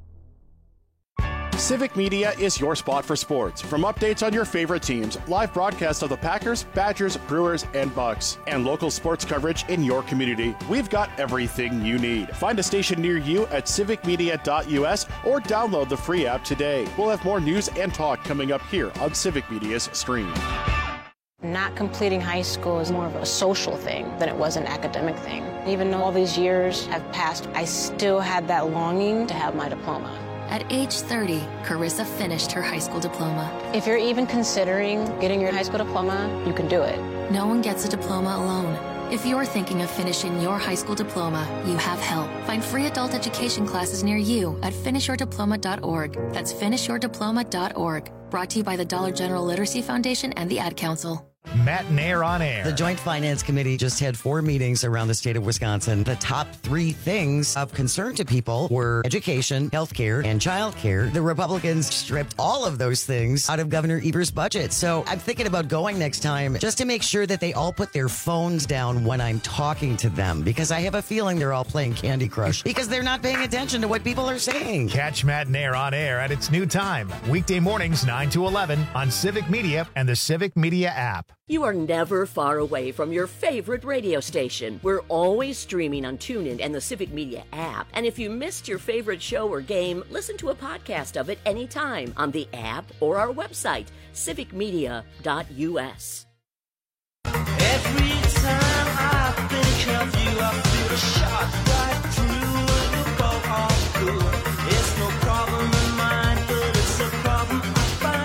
Civic Media is your spot for sports. From updates on your favorite teams, live broadcasts of the Packers, Badgers, Brewers, and Bucks, and local sports coverage in your community, we've got everything you need. Find a station near you at civic media dot u s or download the free app today. We'll have more news and talk coming up here on Civic Media's stream. Not completing high school is more of a social thing than it was an academic thing. Even though all these years have passed, I still had that longing to have my diploma. At age thirty, Carissa finished her high school diploma. If you're even considering getting your high school diploma, you can do it. No one gets a diploma alone. If you're thinking of finishing your high school diploma, you have help. Find free adult education classes near you at finish your diploma dot org. That's finish your diploma dot org. Brought to you by the Dollar General Literacy Foundation and the Ad Council. Matt Nair on air. The Joint Finance Committee just had four meetings around the state of Wisconsin. The top three things of concern to people were education, healthcare, and childcare. The Republicans stripped all of those things out of Governor Evers' budget. So I'm thinking about going next time just to make sure that they all put their phones down when I'm talking to them, because I have a feeling they're all playing Candy Crush because they're not paying attention to what people are saying. Catch Matt Nair on air at its new time, weekday mornings nine to eleven on Civic Media and the Civic Media app. You are never far away from your favorite radio station. We're always streaming on TuneIn and the Civic Media app. And if you missed your favorite show or game, listen to a podcast of it anytime on the app or our website, civic media dot u s. Every time I think of you, I feel a shot right through the bow of good. It's no problem of mine, but it's a problem I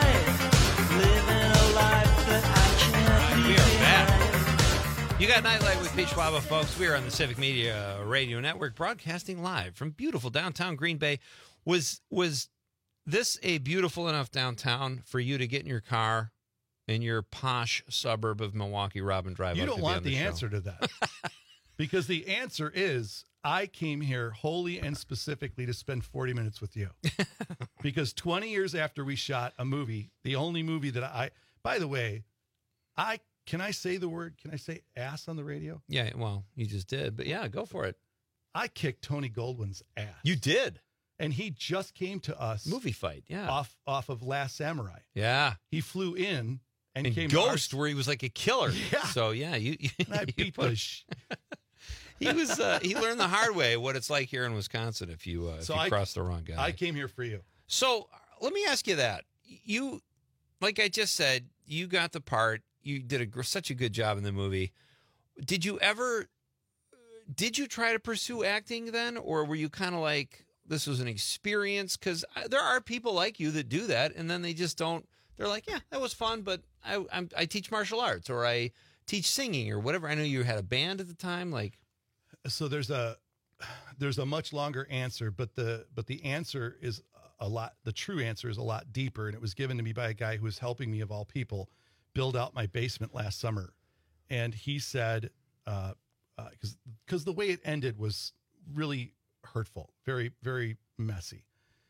find. Living a life that I can't We leave are back. behind. You got Nightlight with Pete Schwaba, folks. We are on the Civic Media Radio Network, broadcasting live from beautiful downtown Green Bay. Was was this a beautiful enough downtown for you to get in your car in your posh suburb of Milwaukee, Robin Drive? You up don't to be want on the the show? answer to that. Because the answer is I came here wholly and specifically to spend forty minutes with you. Because twenty years after we shot a movie, the only movie that I, by the way, I, can I say the word, can I say ass on the radio? Yeah, well, you just did, but yeah, go for it. I kicked Tony Goldwyn's ass. You did? And he just came to us. Movie fight, yeah. Off off of Last Samurai. Yeah. He flew in and, And came Ghost, to where he was like a killer. Yeah. So, yeah, you, you, And I you beat put- the sh- He was uh, he learned the hard way what it's like here in Wisconsin if you uh, if So you I- cross the wrong guy. I came here for you. So let me ask you that. You, like I just said, you got the part. You did a, gr- such a good job in the movie. Did you ever, did you try to pursue acting then? Or were you kind of like, this was an experience? Because there are people like you that do that. And then they just don't, they're like, yeah, that was fun. But I, I'm, I teach martial arts or I teach singing or whatever. I know you had a band at the time. Like, So there's a there's a much longer answer, but the but the answer is a lot. The true answer is a lot deeper, and it was given to me by a guy who was helping me, of all people, build out my basement last summer. And he said, because uh, because because the way it ended was really hurtful, very very messy.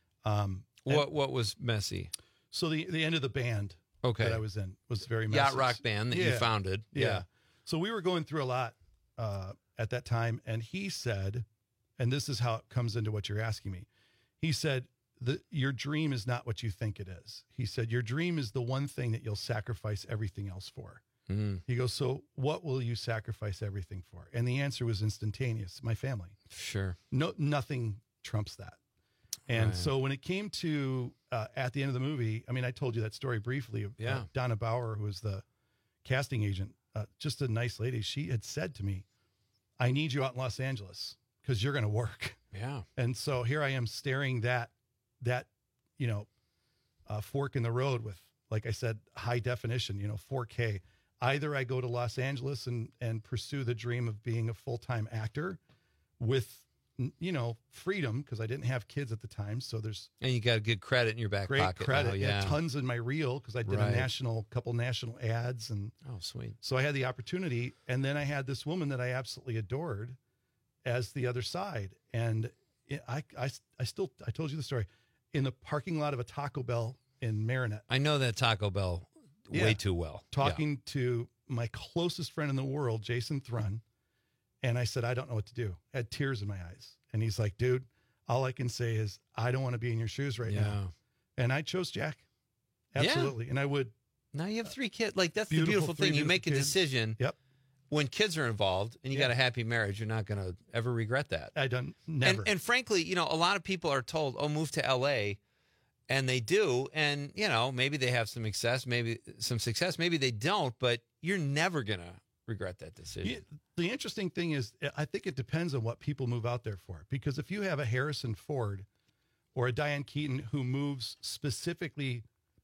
Um, and what what was messy? so the the end of the band Okay. that I was in was very messy. Yacht rock band that you Yeah. founded. Yeah. Yeah. So we were going through a lot uh, at that time. And he said, and this is how it comes into what you're asking me. He said, the, your dream is not what you think it is. He said, your dream is the one thing that you'll sacrifice everything else for. Mm. He goes, so what will you sacrifice everything for? And the answer was instantaneous. My family. Sure. No, nothing trumps that. And Right. so when it came to uh, at the end of the movie, I mean, I told you that story briefly of Yeah. uh, Donna Bauer, who was the casting agent, uh, just a nice lady. She had said to me, I need you out in Los Angeles because you're going to work. Yeah. And so here I am staring that, that, you know, uh, fork in the road with, like I said, high definition, you know, four K. Either I go to Los Angeles and, and pursue the dream of being a full-time actor with, you know, freedom, because I didn't have kids at the time. So there's And you got a good credit in your back great pocket. credit. now, Yeah. yeah. Tons in my reel because I did Right. a national, couple national ads. And Oh, sweet. so I had the opportunity. And then I had this woman that I absolutely adored as the other side. And it, I, I, I still, I told you the story in the parking lot of a Taco Bell in Marinette. I know that Taco Bell Yeah. way too well. Talking to my closest friend in the world, Jason Thrun. And I said, I don't know what to do. I had tears in my eyes. And he's like, dude, all I can say is, I don't want to be in your shoes right Yeah. now. And I chose Jack. Yeah. Absolutely. And I would. Now you have three kids. Like, that's Beautiful, the beautiful three thing. You beautiful make a kids. decision. Yep. When kids are involved and you Yeah. got a happy marriage, you're not going to ever regret that. I don't, never. And, and frankly, you know, a lot of people are told, oh, move to L A. And they do. And, you know, maybe they have some success, maybe some success, maybe they don't, but you're never going to regret that decision. Yeah, the interesting thing is, I think it depends on what people move out there for. Because if you have a Harrison Ford or a Diane Keaton who moves specifically,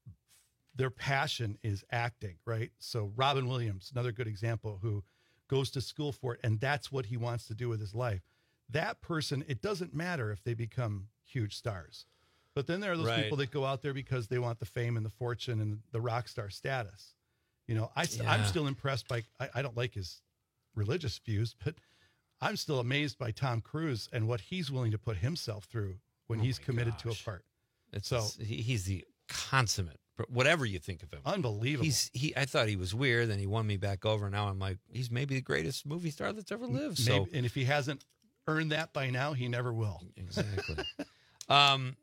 their passion is acting, right? So Robin Williams, another good example, who goes to school for it, and that's what he wants to do with his life. That person, it doesn't matter if they become huge stars. But then there are those Right. people that go out there because they want the fame and the fortune and the rock star status. You know, I, I'm Yeah. still impressed by, I, I don't like his religious views, but I'm still amazed by Tom Cruise and what he's willing to put himself through when Oh he's my committed to gosh. a part. It's So- he, he's the consummate, whatever you think of him. Unbelievable. He's he. I thought he was weird, then he won me back over. Now I'm like, he's maybe the greatest movie star that's ever lived. So Maybe, and if he hasn't earned that by now, he never will. exactly. um,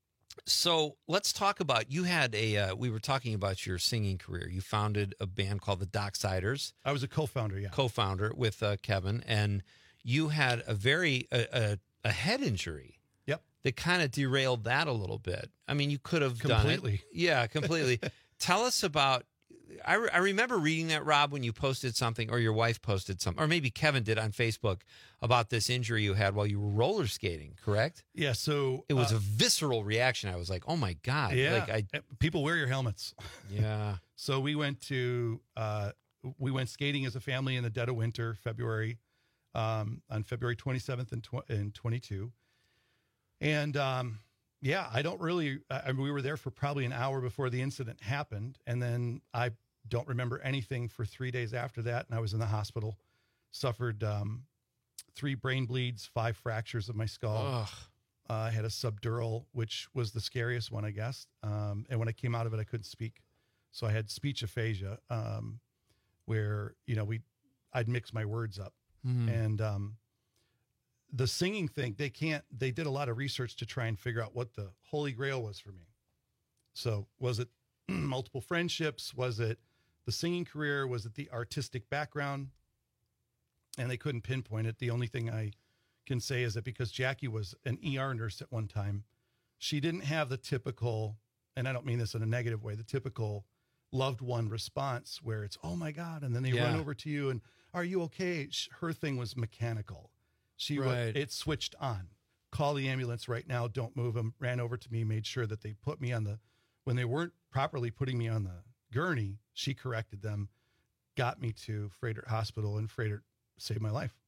so let's talk about you had a. Uh, we were talking about your singing career. You founded a band called the Docksiders. I was a co-founder, yeah. Co-founder with uh, Kevin, and you had a very a, a, a head injury. Yep. That kind of derailed that a little bit. I mean, you could have done Completely. it. Yeah, completely. Tell us about I, re- I remember reading that, Rob, when you posted something, or your wife posted something, or maybe Kevin did on Facebook about this injury you had while you were roller skating, correct? Yeah, so... It was uh, a visceral reaction. I was like, oh, my God. Yeah, Like I, people wear your helmets. Yeah. So we went to... Uh, we went skating as a family in the dead of winter, February, um, on February twenty-seventh and, tw- and twenty-two. And... Um, Yeah, I don't really, I mean, we were there for probably an hour before the incident happened. And then I don't remember anything for three days after that. And I was in the hospital, suffered um, three brain bleeds, five fractures of my skull. Uh, I had a subdural, which was the scariest one, I guess. Um, and when I came out of it, I couldn't speak. So I had speech aphasia, um, where, you know, we, I'd mix my words up. Mhm. And, um, the singing thing, they can't, they did a lot of research to try and figure out what the holy grail was for me. So was it multiple friendships? Was it the singing career? Was it the artistic background? And they couldn't pinpoint it. The only thing I can say is that because Jackie was an E R nurse at one time, she didn't have the typical, and I don't mean this in a negative way, the typical loved one response where it's, oh my God. And then they Yeah. run over to you and, are you okay? Sh- Her thing was mechanical. She wa- Right. it switched on. Call the ambulance right now. Don't move them. Ran over to me, made sure that they put me on the, when they weren't properly putting me on the gurney, she corrected them, got me to Frederick Hospital, and Frederick saved my life.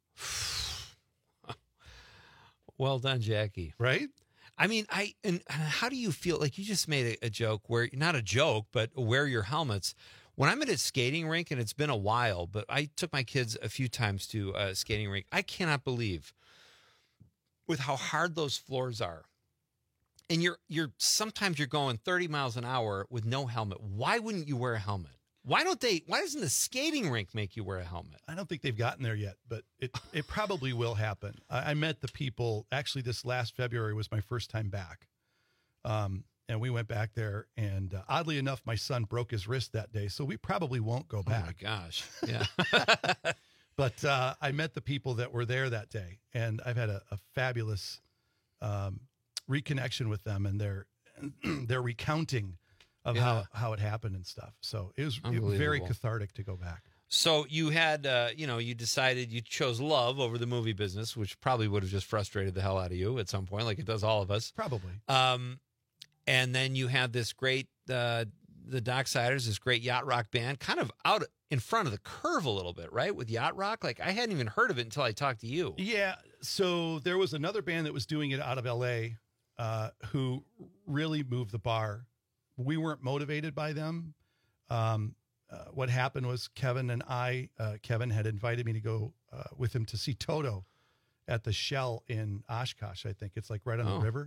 Well done, Jackie. Right? I mean, I and how do you feel? Like you just made a, a joke where, not a joke, but wear your helmets. When I'm at a skating rink, and it's been a while, but I took my kids a few times to a skating rink, I cannot believe with how hard those floors are. And you're you're sometimes you're going thirty miles an hour with no helmet. Why wouldn't you wear a helmet? Why don't they? Why doesn't the skating rink make you wear a helmet? I don't think they've gotten there yet, but it, it probably will happen. I, I met the people, actually this last February was my first time back. Um, and we went back there, and uh, oddly enough, my son broke his wrist that day, so we probably won't go back. Oh my gosh. Yeah. But uh, I met the people that were there that day, and I've had a, a fabulous um, reconnection with them, and their their recounting of Yeah. how, how it happened and stuff. So it was, it was very Unbelievable. cathartic to go back. So you had, uh, you know, you decided you chose love over the movie business, which probably would have just frustrated the hell out of you at some point, like it does all of us. Probably. Um, and then you had this great, uh, the Docksiders, this great yacht rock band, kind of out in front of the curve a little bit, right? With yacht rock, like I hadn't even heard of it until I talked to you. Yeah. So there was another band that was doing it out of L A uh, who really moved the bar. We weren't motivated by them. Um, uh, what happened was Kevin and I, uh, Kevin had invited me to go uh, with him to see Toto at the Shell in Oshkosh. I think it's like right on Oh. the river.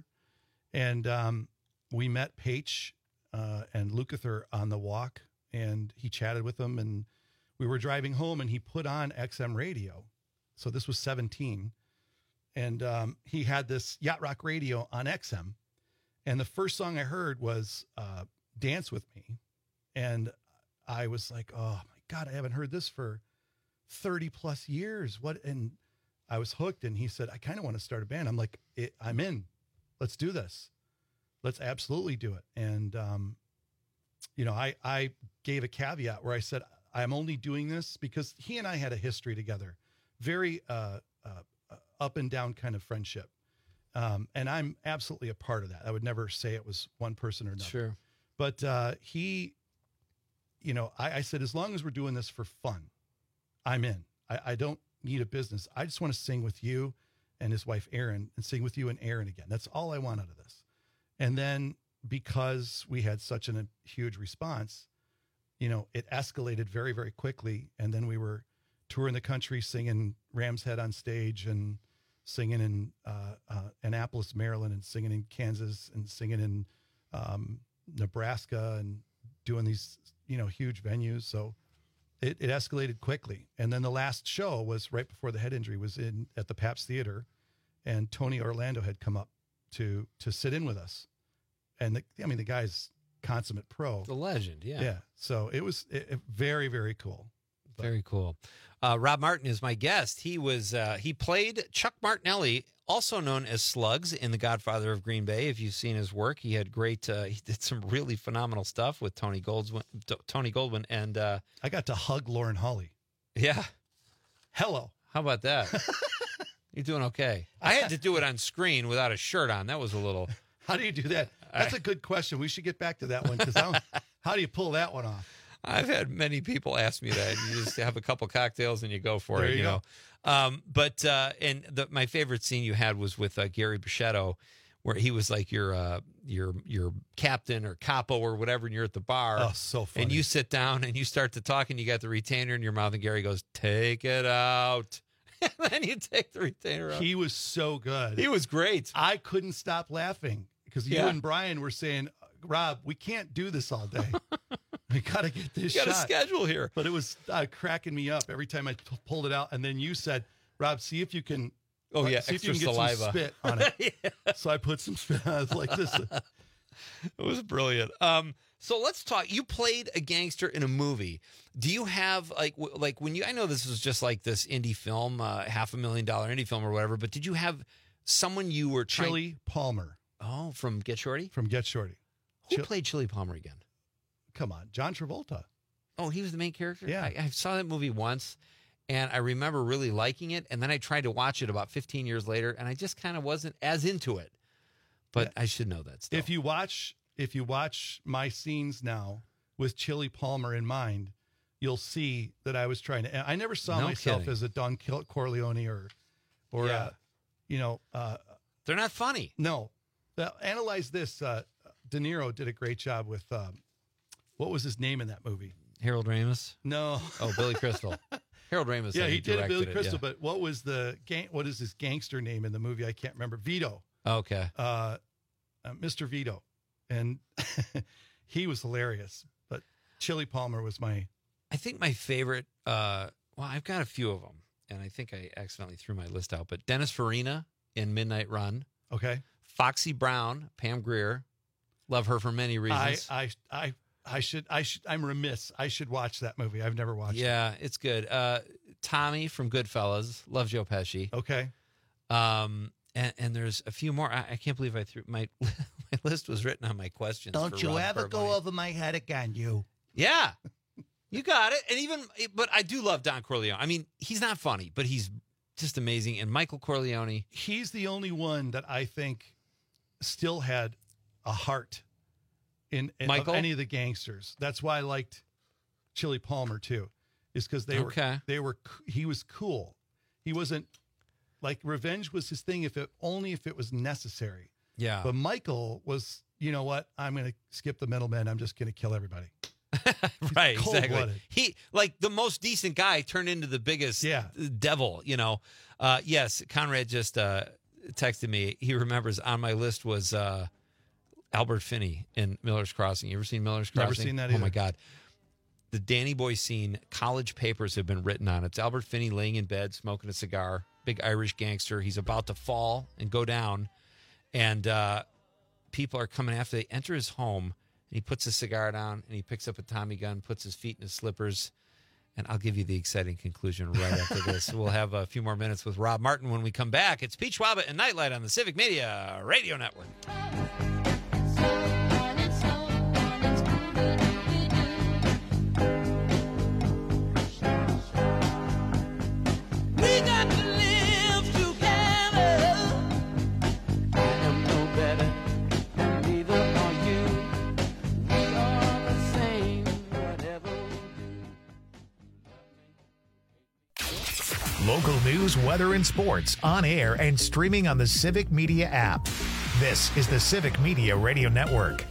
And um, we met Paige uh, and Lukather on the walk, and he chatted with them, and we were driving home, and he put on X M radio. So this was seventeen. And um, he had this yacht rock radio on X M. And the first song I heard was uh, Dance With Me. And I was like, oh my God, I haven't heard this for thirty plus years. What? And I was hooked. And he said, I kind of want to start a band. I'm like, it, I'm in. Let's do this. Let's absolutely do it. And, um, you know, I, I gave a caveat where I said, I'm only doing this because he and I had a history together. Very uh, uh, up and down kind of friendship. Um, and I'm absolutely a part of that. I would never say it was one person or another. Sure. But uh, he, you know, I, I said, as long as we're doing this for fun, I'm in. I, I don't need a business. I just want to sing with you and his wife, Erin, and sing with you and Erin again. That's all I want out of this. And then because we had such an, a huge response, you know, it escalated very, very quickly. And then we were touring the country, singing Ram's Head on stage, and singing in uh, uh, Annapolis, Maryland, and singing in Kansas, and singing in um, Nebraska, and doing these, you know, huge venues. So it, it escalated quickly. And then the last show was right before the head injury, was in at the Pabst Theater, and Tony Orlando had come up to to sit in with us. And the, I mean, the guy's consummate pro, The legend, yeah. yeah. So it was it, it- very, very cool. Very cool. Uh, Rob Martin is my guest. He was uh, he played Chuck Martinelli also known as Slugs in The Godfather of Green Bay. If you've seen his work, he had great. Uh, he did some really phenomenal stuff with Tony Goldwyn. Tony Goldwyn, and uh, I got to hug Lauren Holly. Yeah. Hello. How about that? You're doing okay. I had to do it on screen without a shirt on. That was a little. How do you do that? That's a good question. We should get back to that one because how do you pull that one off? I've had many people ask me that. You just have a couple cocktails and you go for there it, you, you go. know. Um, but uh, and the, my favorite scene you had was with uh, Gary Bichetto, where he was like your uh, your your captain or capo or whatever, and you're at the bar. Oh, so funny. And you sit down and you start to talk, and you got the retainer in your mouth, and Gary goes, "Take it out." And then you take the retainer out. He was so good. He was great. I couldn't stop laughing because you Yeah. and Brian were saying, Rob, we can't do this all day. We got to get this You got a shot. schedule here. But it was uh, cracking me up every time I t- pulled it out. And then you said, Rob, see if you can. Oh, yeah, see if you extra can get saliva. some spit on it. Yeah. So I put some spit on it like this. It was brilliant. Um, so let's talk. You played a gangster in a movie. Do you have like w- like when you? I know this was just like this indie film, uh, half a million dollar indie film or whatever. But did you have someone you were trying? Chili Palmer. Oh, from Get Shorty. From Get Shorty. Who Chil- played Chili Palmer again? Come on, John Travolta. Oh, he was the main character? Yeah. I, I saw that movie once, and I remember really liking it. And then I tried to watch it about fifteen years later, and I just kind of wasn't as into it. But Yeah. I should know that still. If you watch, if you watch my scenes now with Chili Palmer in mind, you'll see that I was trying to. I never saw No myself kidding. as a Don Cor- Corleone or, or, Yeah. uh, you know, uh, They're not funny. no. Uh, analyze this. Uh, De Niro did a great job with. Um, what was his name in that movie? Harold Ramis? No. Oh, Billy Crystal. Harold Ramis. Yeah, I he think, did a directed Billy it, Crystal, yeah. but what was the gang? What is his gangster name in the movie? I can't remember. Vito. Okay. Uh, uh, Mister Vito, and he was hilarious. But Chili Palmer was my. I think my favorite, uh, well, I've got a few of them, and I think I accidentally threw my list out, but Dennis Farina in Midnight Run. Okay. Foxy Brown, Pam Grier. Love her for many reasons. I, I, I, I should, I should, I'm remiss. I should watch that movie. I've never watched it. yeah, it's good. Uh, Tommy from Goodfellas. Love Joe Pesci. Okay. Um, and, and there's a few more. I, I can't believe I threw my my list was written on my questions. Don't for you Rob ever go Carboni. over my head again, you. Yeah, you got it. And even, but I do love Don Corleone. I mean, he's not funny, but he's just amazing. And Michael Corleone. He's the only one that I think still had a heart in, in of Michael? any of the gangsters. That's why I liked Chili Palmer too, is because they Okay. were they were c- he was cool. He wasn't like revenge was his thing if it only if it was necessary. Yeah. But Michael was, you know what? I'm going to skip the middleman. I'm just going to kill everybody. Right, exactly. cold-blooded. He like the most decent guy turned into the biggest Yeah. devil, you know. Uh, yes, Conrad just uh, texted me. He remembers on my list was uh, Albert Finney in Miller's Crossing. You ever seen Miller's Crossing? Never seen that Oh my either. God. The Danny Boy scene, college papers have been written on it. It's Albert Finney laying in bed, smoking a cigar, big Irish gangster. He's about to fall and go down. And uh, people are coming after. They enter his home, and he puts a cigar down, and he picks up a Tommy gun, puts his feet in his slippers. And I'll give you the exciting conclusion right after this. We'll have a few more minutes with Rob Martin when we come back. It's Pete Schwab and Nightlight on the Civic Media Radio Network. We got to live together. I am no better, and neither are you. We are the same, whatever we do. Local news, weather, and sports on air and streaming on the Civic Media app. This is the Civic Media Radio Network.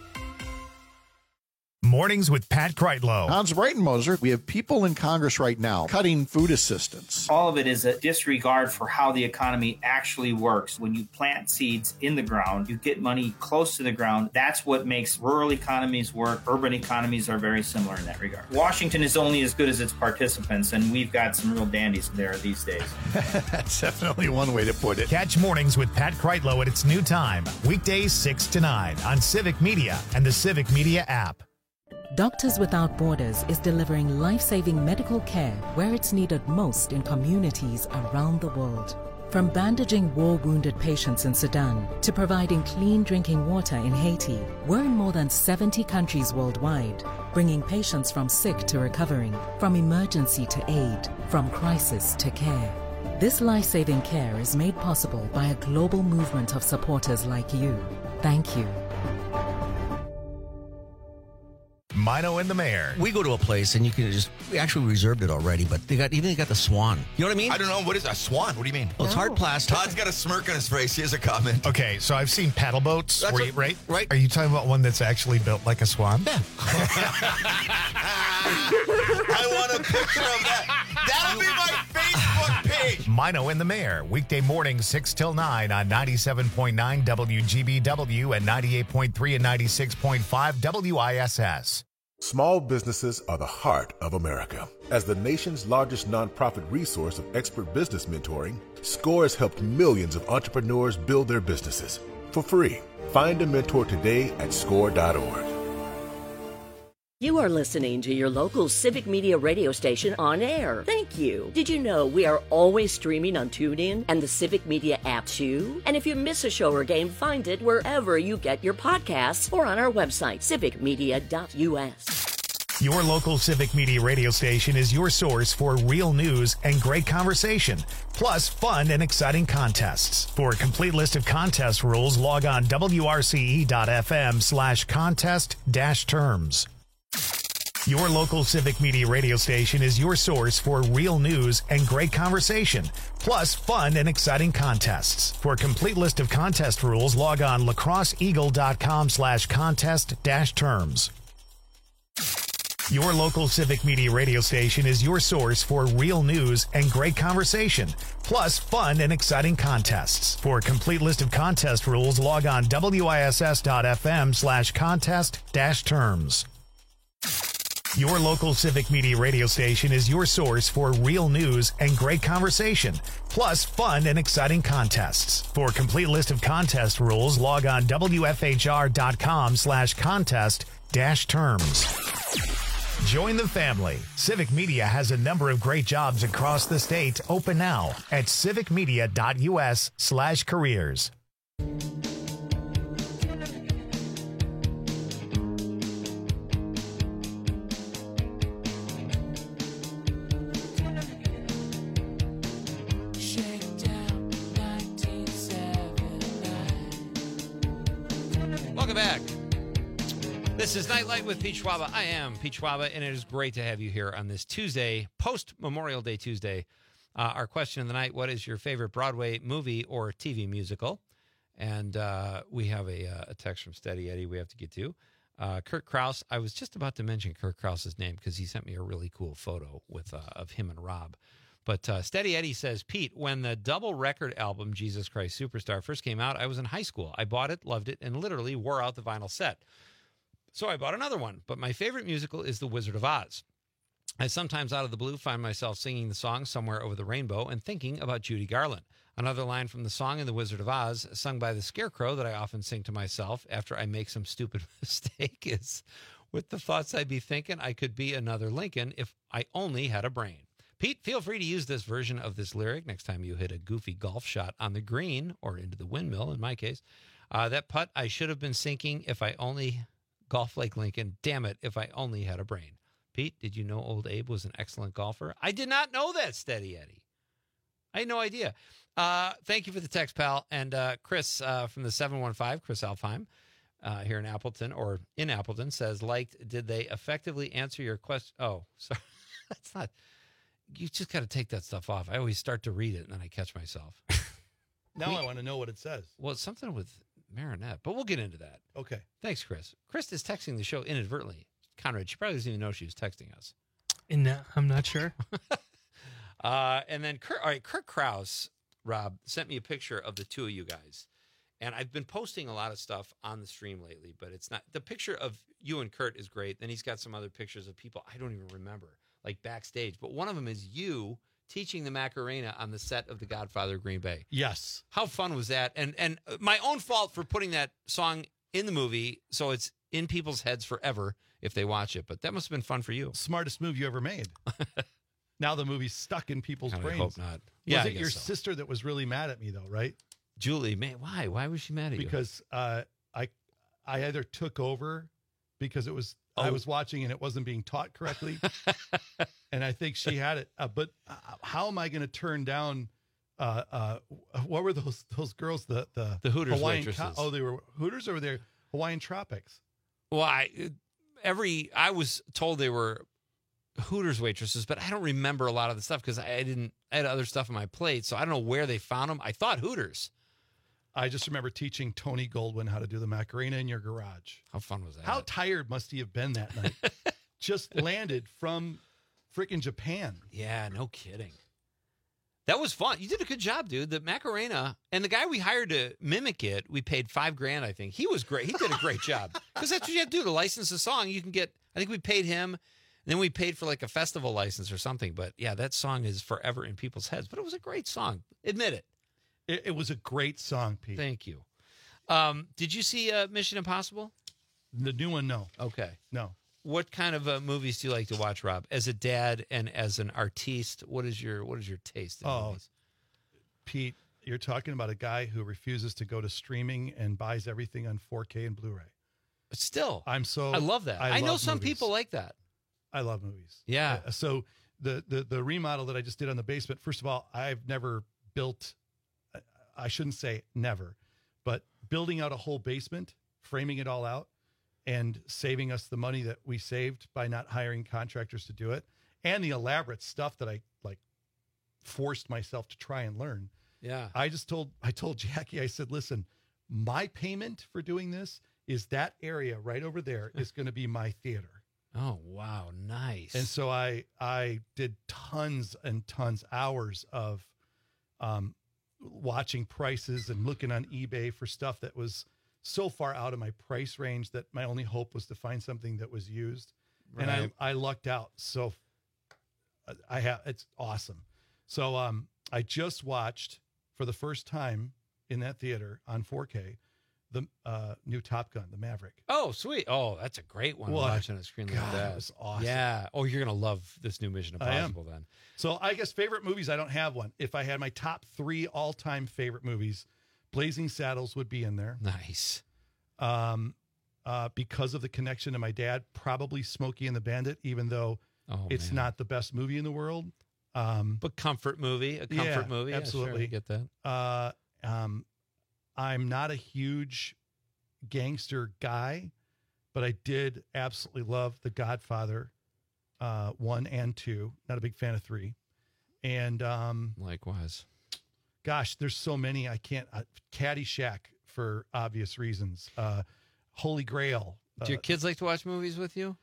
Mornings with Pat Kreitlow. Hans Breitenmoser, we have people in Congress right now cutting food assistance. All of it is a disregard for how the economy actually works. When you plant seeds in the ground, you get money close to the ground. That's what makes rural economies work. Urban economies are very similar in that regard. Washington is only as good as its participants, and we've got some real dandies there these days. That's definitely one way to put it. Catch Mornings with Pat Kreitlow at its new time, weekdays six to nine on Civic Media and the Civic Media app. Doctors Without Borders is delivering life-saving medical care where it's needed most in communities around the world. From bandaging war-wounded patients in Sudan to providing clean drinking water in Haiti, we're in more than seventy countries worldwide, bringing patients from sick to recovering, from emergency to aid, from crisis to care. This life-saving care is made possible by a global movement of supporters like you. Thank you. Mino and the Mayor. We go to a place and you can just, we actually reserved it already, but they got, even they got the Swan. You know what I mean? I don't know. What is a Swan? What do you mean? Well, it's hard plastic. Todd's got a smirk on his face. He has a comment. Okay, so I've seen paddle boats, That's where a- you, right? right. Are you talking about one that's actually built like a swan? Yeah. I want a picture of that. That'll be my Facebook page. Mino and the Mayor, weekday mornings six till nine on ninety-seven point nine W G B W and ninety-eight point three and ninety-six point five W I S S. Small businesses are the heart of America. As the nation's largest nonprofit resource of expert business mentoring, SCORE has helped millions of entrepreneurs build their businesses for free. Find a mentor today at score dot org. You are listening to your local Civic Media radio station on air. Thank you. Did you know we are always streaming on TuneIn and the Civic Media app too? And if you miss a show or game, find it wherever you get your podcasts or on our website, civic media dot U S. Your local Civic Media radio station is your source for real news and great conversation, plus fun and exciting contests. For a complete list of contest rules, log on W R C E dot F M slash contest dash terms. Your local Civic Media radio station is your source for real news and great conversation, plus fun and exciting contests. For a complete list of contest rules, log on lacrosse eagle dot com slash contest dash terms. Your local Civic Media radio station is your source for real news and great conversation, plus fun and exciting contests. For a complete list of contest rules, log on W I S S dot F M slash contest dash terms. Your local Civic Media radio station is your source for real news and great conversation, plus fun and exciting contests. For a complete list of contest rules, log on W F H R dot com slash contest dash terms. Join the family. Civic Media has a number of great jobs across the state open now at civic media dot U S slash careers. Welcome back. This is Nightlight with Pete Schwaba. I am Pete Schwaba, and it is great to have you here on this Tuesday, post-Memorial Day Tuesday. Uh, our question of the night, what is your favorite Broadway movie or T V musical? And uh, we have a, uh, a text from Steady Eddie we have to get to. Uh, Kurt Krause, I was just about to mention Kurt Krause's name because he sent me a really cool photo with uh, of him and Rob. But uh, Steady Eddie says, Pete, when the double record album, Jesus Christ Superstar, first came out, I was in high school. I bought it, loved it, and literally wore out the vinyl set. So I bought another one. But my favorite musical is The Wizard of Oz. I sometimes out of the blue find myself singing the song Somewhere Over the Rainbow and thinking about Judy Garland. Another line from the song in The Wizard of Oz, sung by the Scarecrow, that I often sing to myself after I make some stupid mistake is, with the thoughts I'd be thinking, I could be another Lincoln if I only had a brain. Pete, feel free to use this version of this lyric next time you hit a goofy golf shot on the green or into the windmill, in my case. Uh, that putt I should have been sinking if I only golf like Lincoln. Damn it, if I only had a brain. Pete, did you know old Abe was an excellent golfer? I did not know that, Steady Eddie. I had no idea. Uh, thank you for the text, pal. And uh, Chris uh, from the seven one five, Chris Alfheim, uh, here in Appleton, or in Appleton, says, liked, did they effectively answer your question? Oh, sorry. That's not... You just got to take that stuff off. I always start to read it, and then I catch myself. Now we, I want to know what it says. Well, it's something with Marinette, but we'll get into that. Okay. Thanks, Chris. Chris is texting the show inadvertently. Conrad, she probably doesn't even know she was texting us. No, I'm not sure. uh, and then, Kurt, all right, Kurt Krause, Rob, sent me a picture of the two of you guys. And I've been posting a lot of stuff on the stream lately, but it's not... The picture of you and Kurt is great. Then he's got some other pictures of people I don't even remember, like backstage. But one of them is you teaching the Macarena on the set of The Godfather of Green Bay. Yes. How fun was that? And and my own fault for putting that song in the movie, so it's in people's heads forever if they watch it. But that must have been fun for you. Smartest move you ever made. now the movie's stuck in people's I brains. hope not. Was Yeah, I it guess your so. sister that was really mad at me, though, right? Julie, man, why? Why was she mad at you? Because uh, I I either took over because it was I Oh. was watching and it wasn't being taught correctly, and I think she had it. Uh, but uh, how am I going to turn down? Uh, uh, what were those those girls? The the, The Hooters Hawaiian waitresses. oh, they were Hooters, or were they Hawaiian Tropics? Well, I every I was told they were Hooters waitresses, but I don't remember a lot of the stuff because I didn't. I had other stuff on my plate, so I don't know where they found them. I thought Hooters. I just remember teaching Tony Goldwyn how to do the Macarena in your garage. How fun was that? How tired must he have been that night? Just landed from freaking Japan. Yeah, no kidding. That was fun. You did a good job, dude. The Macarena and the guy we hired to mimic it, we paid five grand, I think. He was great. He did a great job because that's what you have to do to license a song. You can get, I think we paid him, and then we paid for like a festival license or something. But yeah, that song is forever in people's heads. But it was a great song. Admit it. It, it was a great song, Pete. Thank you. Um, did you see uh, Mission Impossible? The new one, no. Okay. No. What kind of uh, movies do you like to watch, Rob? As a dad and as an artiste, what is your what is your taste in Oh, movies? Pete, you're talking about a guy who refuses to go to streaming and buys everything on four K and Blu-ray. Still, I'm so I love that. I, I know love some movies. people like that. I love movies. Yeah. Uh, so the, the the remodel that I just did on the basement, first of all, I've never built, I shouldn't say never, but building out a whole basement, framing it all out, and saving us the money that we saved by not hiring contractors to do it, and the elaborate stuff that I like forced myself to try and learn. Yeah. I just told I told Jackie, I said, listen, my payment for doing this is that area right over there is going to be my theater. Oh, wow. Nice. And so I I did tons and tons hours of um, watching prices and looking on eBay for stuff that was so far out of my price range that my only hope was to find something that was used. And Right. I, I lucked out. So I have, it's awesome. So um, I just watched for the first time in that theater on four K, the uh, new Top Gun, the Maverick. Oh, sweet. Oh, that's a great one. What? Watching on a screen like God, that. it was awesome. Yeah. Oh, you're going to love this new Mission I am. Impossible then. So I guess favorite movies, I don't have one. If I had my top three all-time favorite movies, Blazing Saddles would be in there. Nice. Um, uh, because of the connection to my dad, probably Smokey and the Bandit, even though Oh, it's man. not the best movie in the world. Um, But comfort movie, a comfort yeah, movie. Yeah, absolutely. sure, I get that. Uh, um, I'm not a huge gangster guy, but I did absolutely love The Godfather, uh, one and two. Not a big fan of three. And um, Likewise. gosh, there's so many. I can't. Uh, Caddyshack for obvious reasons. Uh, Holy Grail. Do your Uh, kids like to watch movies with you?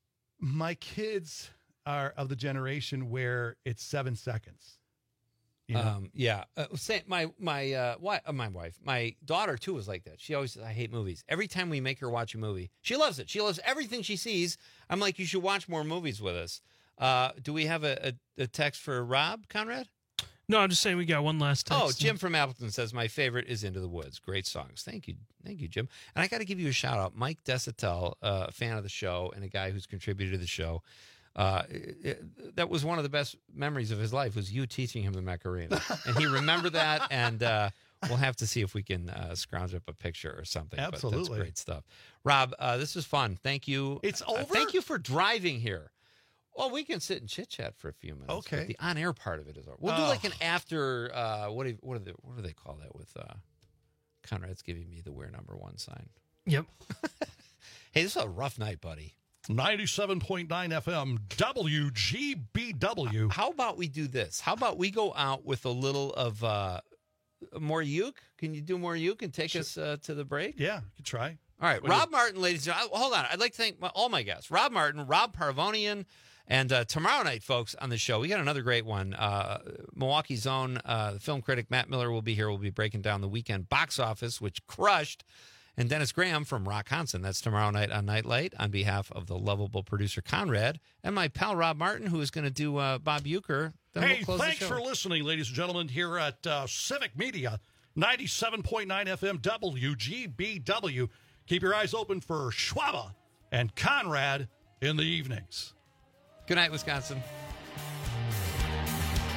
my kids are of the generation where it's seven seconds. You know? Um, yeah. Uh, say, my my uh, wi- uh, my wife, my daughter too was like that. She always says, I hate movies. Every time we make her watch a movie, she loves it. She loves everything she sees. I'm like, you should watch more movies with us. Uh, do we have a, a, a text for Rob, Conrad? No, I'm just saying we got one last text. Oh, Jim from Appleton says, my favorite is Into the Woods. Great songs. Thank you. Thank you, Jim. And I got to give you a shout out. Mike Desatel, uh, a fan of the show and a guy who's contributed to the show. Uh, it- it- that was one of the best memories of his life was you teaching him the Macarena. And he remembered that. And uh, we'll have to see if we can uh, scrounge up a picture or something. But Absolutely. that's great stuff. Rob, uh, this was fun. Thank you. It's Uh, over? thank you for driving here. Well, we can sit and chit chat for a few minutes. Okay. But the on air part of it is over. We'll do Oh. like an after. Uh, what do what do they what do they call that with? Uh, Conrad's giving me the wear number one sign. Yep. Hey, this is a rough night, buddy. ninety-seven point nine F M W G B W. How about we do this? How about we go out with a little of uh, more uke? Can you do more uke and take us uh, to the break? Yeah, you can try. All right, What Rob do Martin, ladies and gentlemen. Hold on. I'd like to thank my, all my guests. Rob Martin, Rob Parvonian, and uh, tomorrow night, folks, on the show, we got another great one. Uh, Milwaukee's own uh, film critic Matt Miller will be here. We'll be breaking down the weekend box office, which crushed. And Dennis Graham from Rock Hansen. That's tomorrow night on Night Light on behalf of the lovable producer Conrad and my pal Rob Martin, who is going to do uh, Bob Euchre. Then Hey, we'll close thanks the show. for listening, ladies and gentlemen, here at uh, Civic Media, ninety-seven point nine F M W G B W. Keep your eyes open for Schwaba and Conrad in the evenings. Good night, Wisconsin.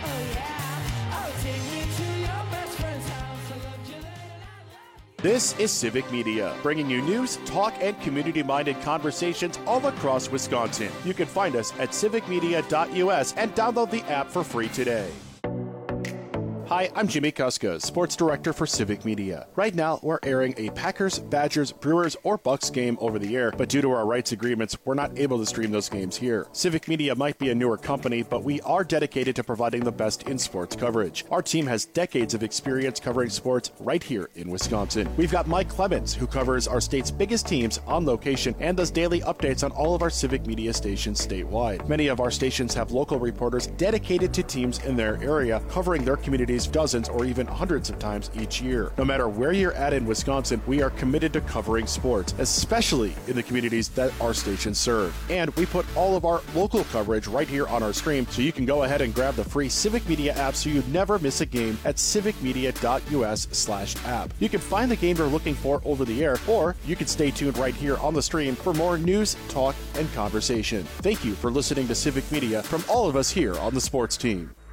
This is Civic Media, bringing you news, talk, and community-minded conversations all across Wisconsin. You can find us at civic media dot U S and download the app for free today. Hi, I'm Jimmy Kuska, Sports Director for Civic Media. Right now, we're airing a Packers, Badgers, Brewers, or Bucks game over the air, but due to our rights agreements, we're not able to stream those games here. Civic Media might be a newer company, but we are dedicated to providing the best in sports coverage. Our team has decades of experience covering sports right here in Wisconsin. We've got Mike Clemens, who covers our state's biggest teams on location and does daily updates on all of our Civic Media stations statewide. Many of our stations have local reporters dedicated to teams in their area, covering their communities dozens or even hundreds of times each year. No matter where you're at in Wisconsin, we are committed to covering sports, especially in the communities that our stations serve. And we put all of our local coverage right here on our stream, so you can go ahead and grab the free Civic Media app so you never miss a game at civic media dot U S slash app. You can find the game you're looking for over the air, or you can stay tuned right here on the stream for more news, talk, and conversation. Thank you for listening to Civic Media from all of us here on the sports team.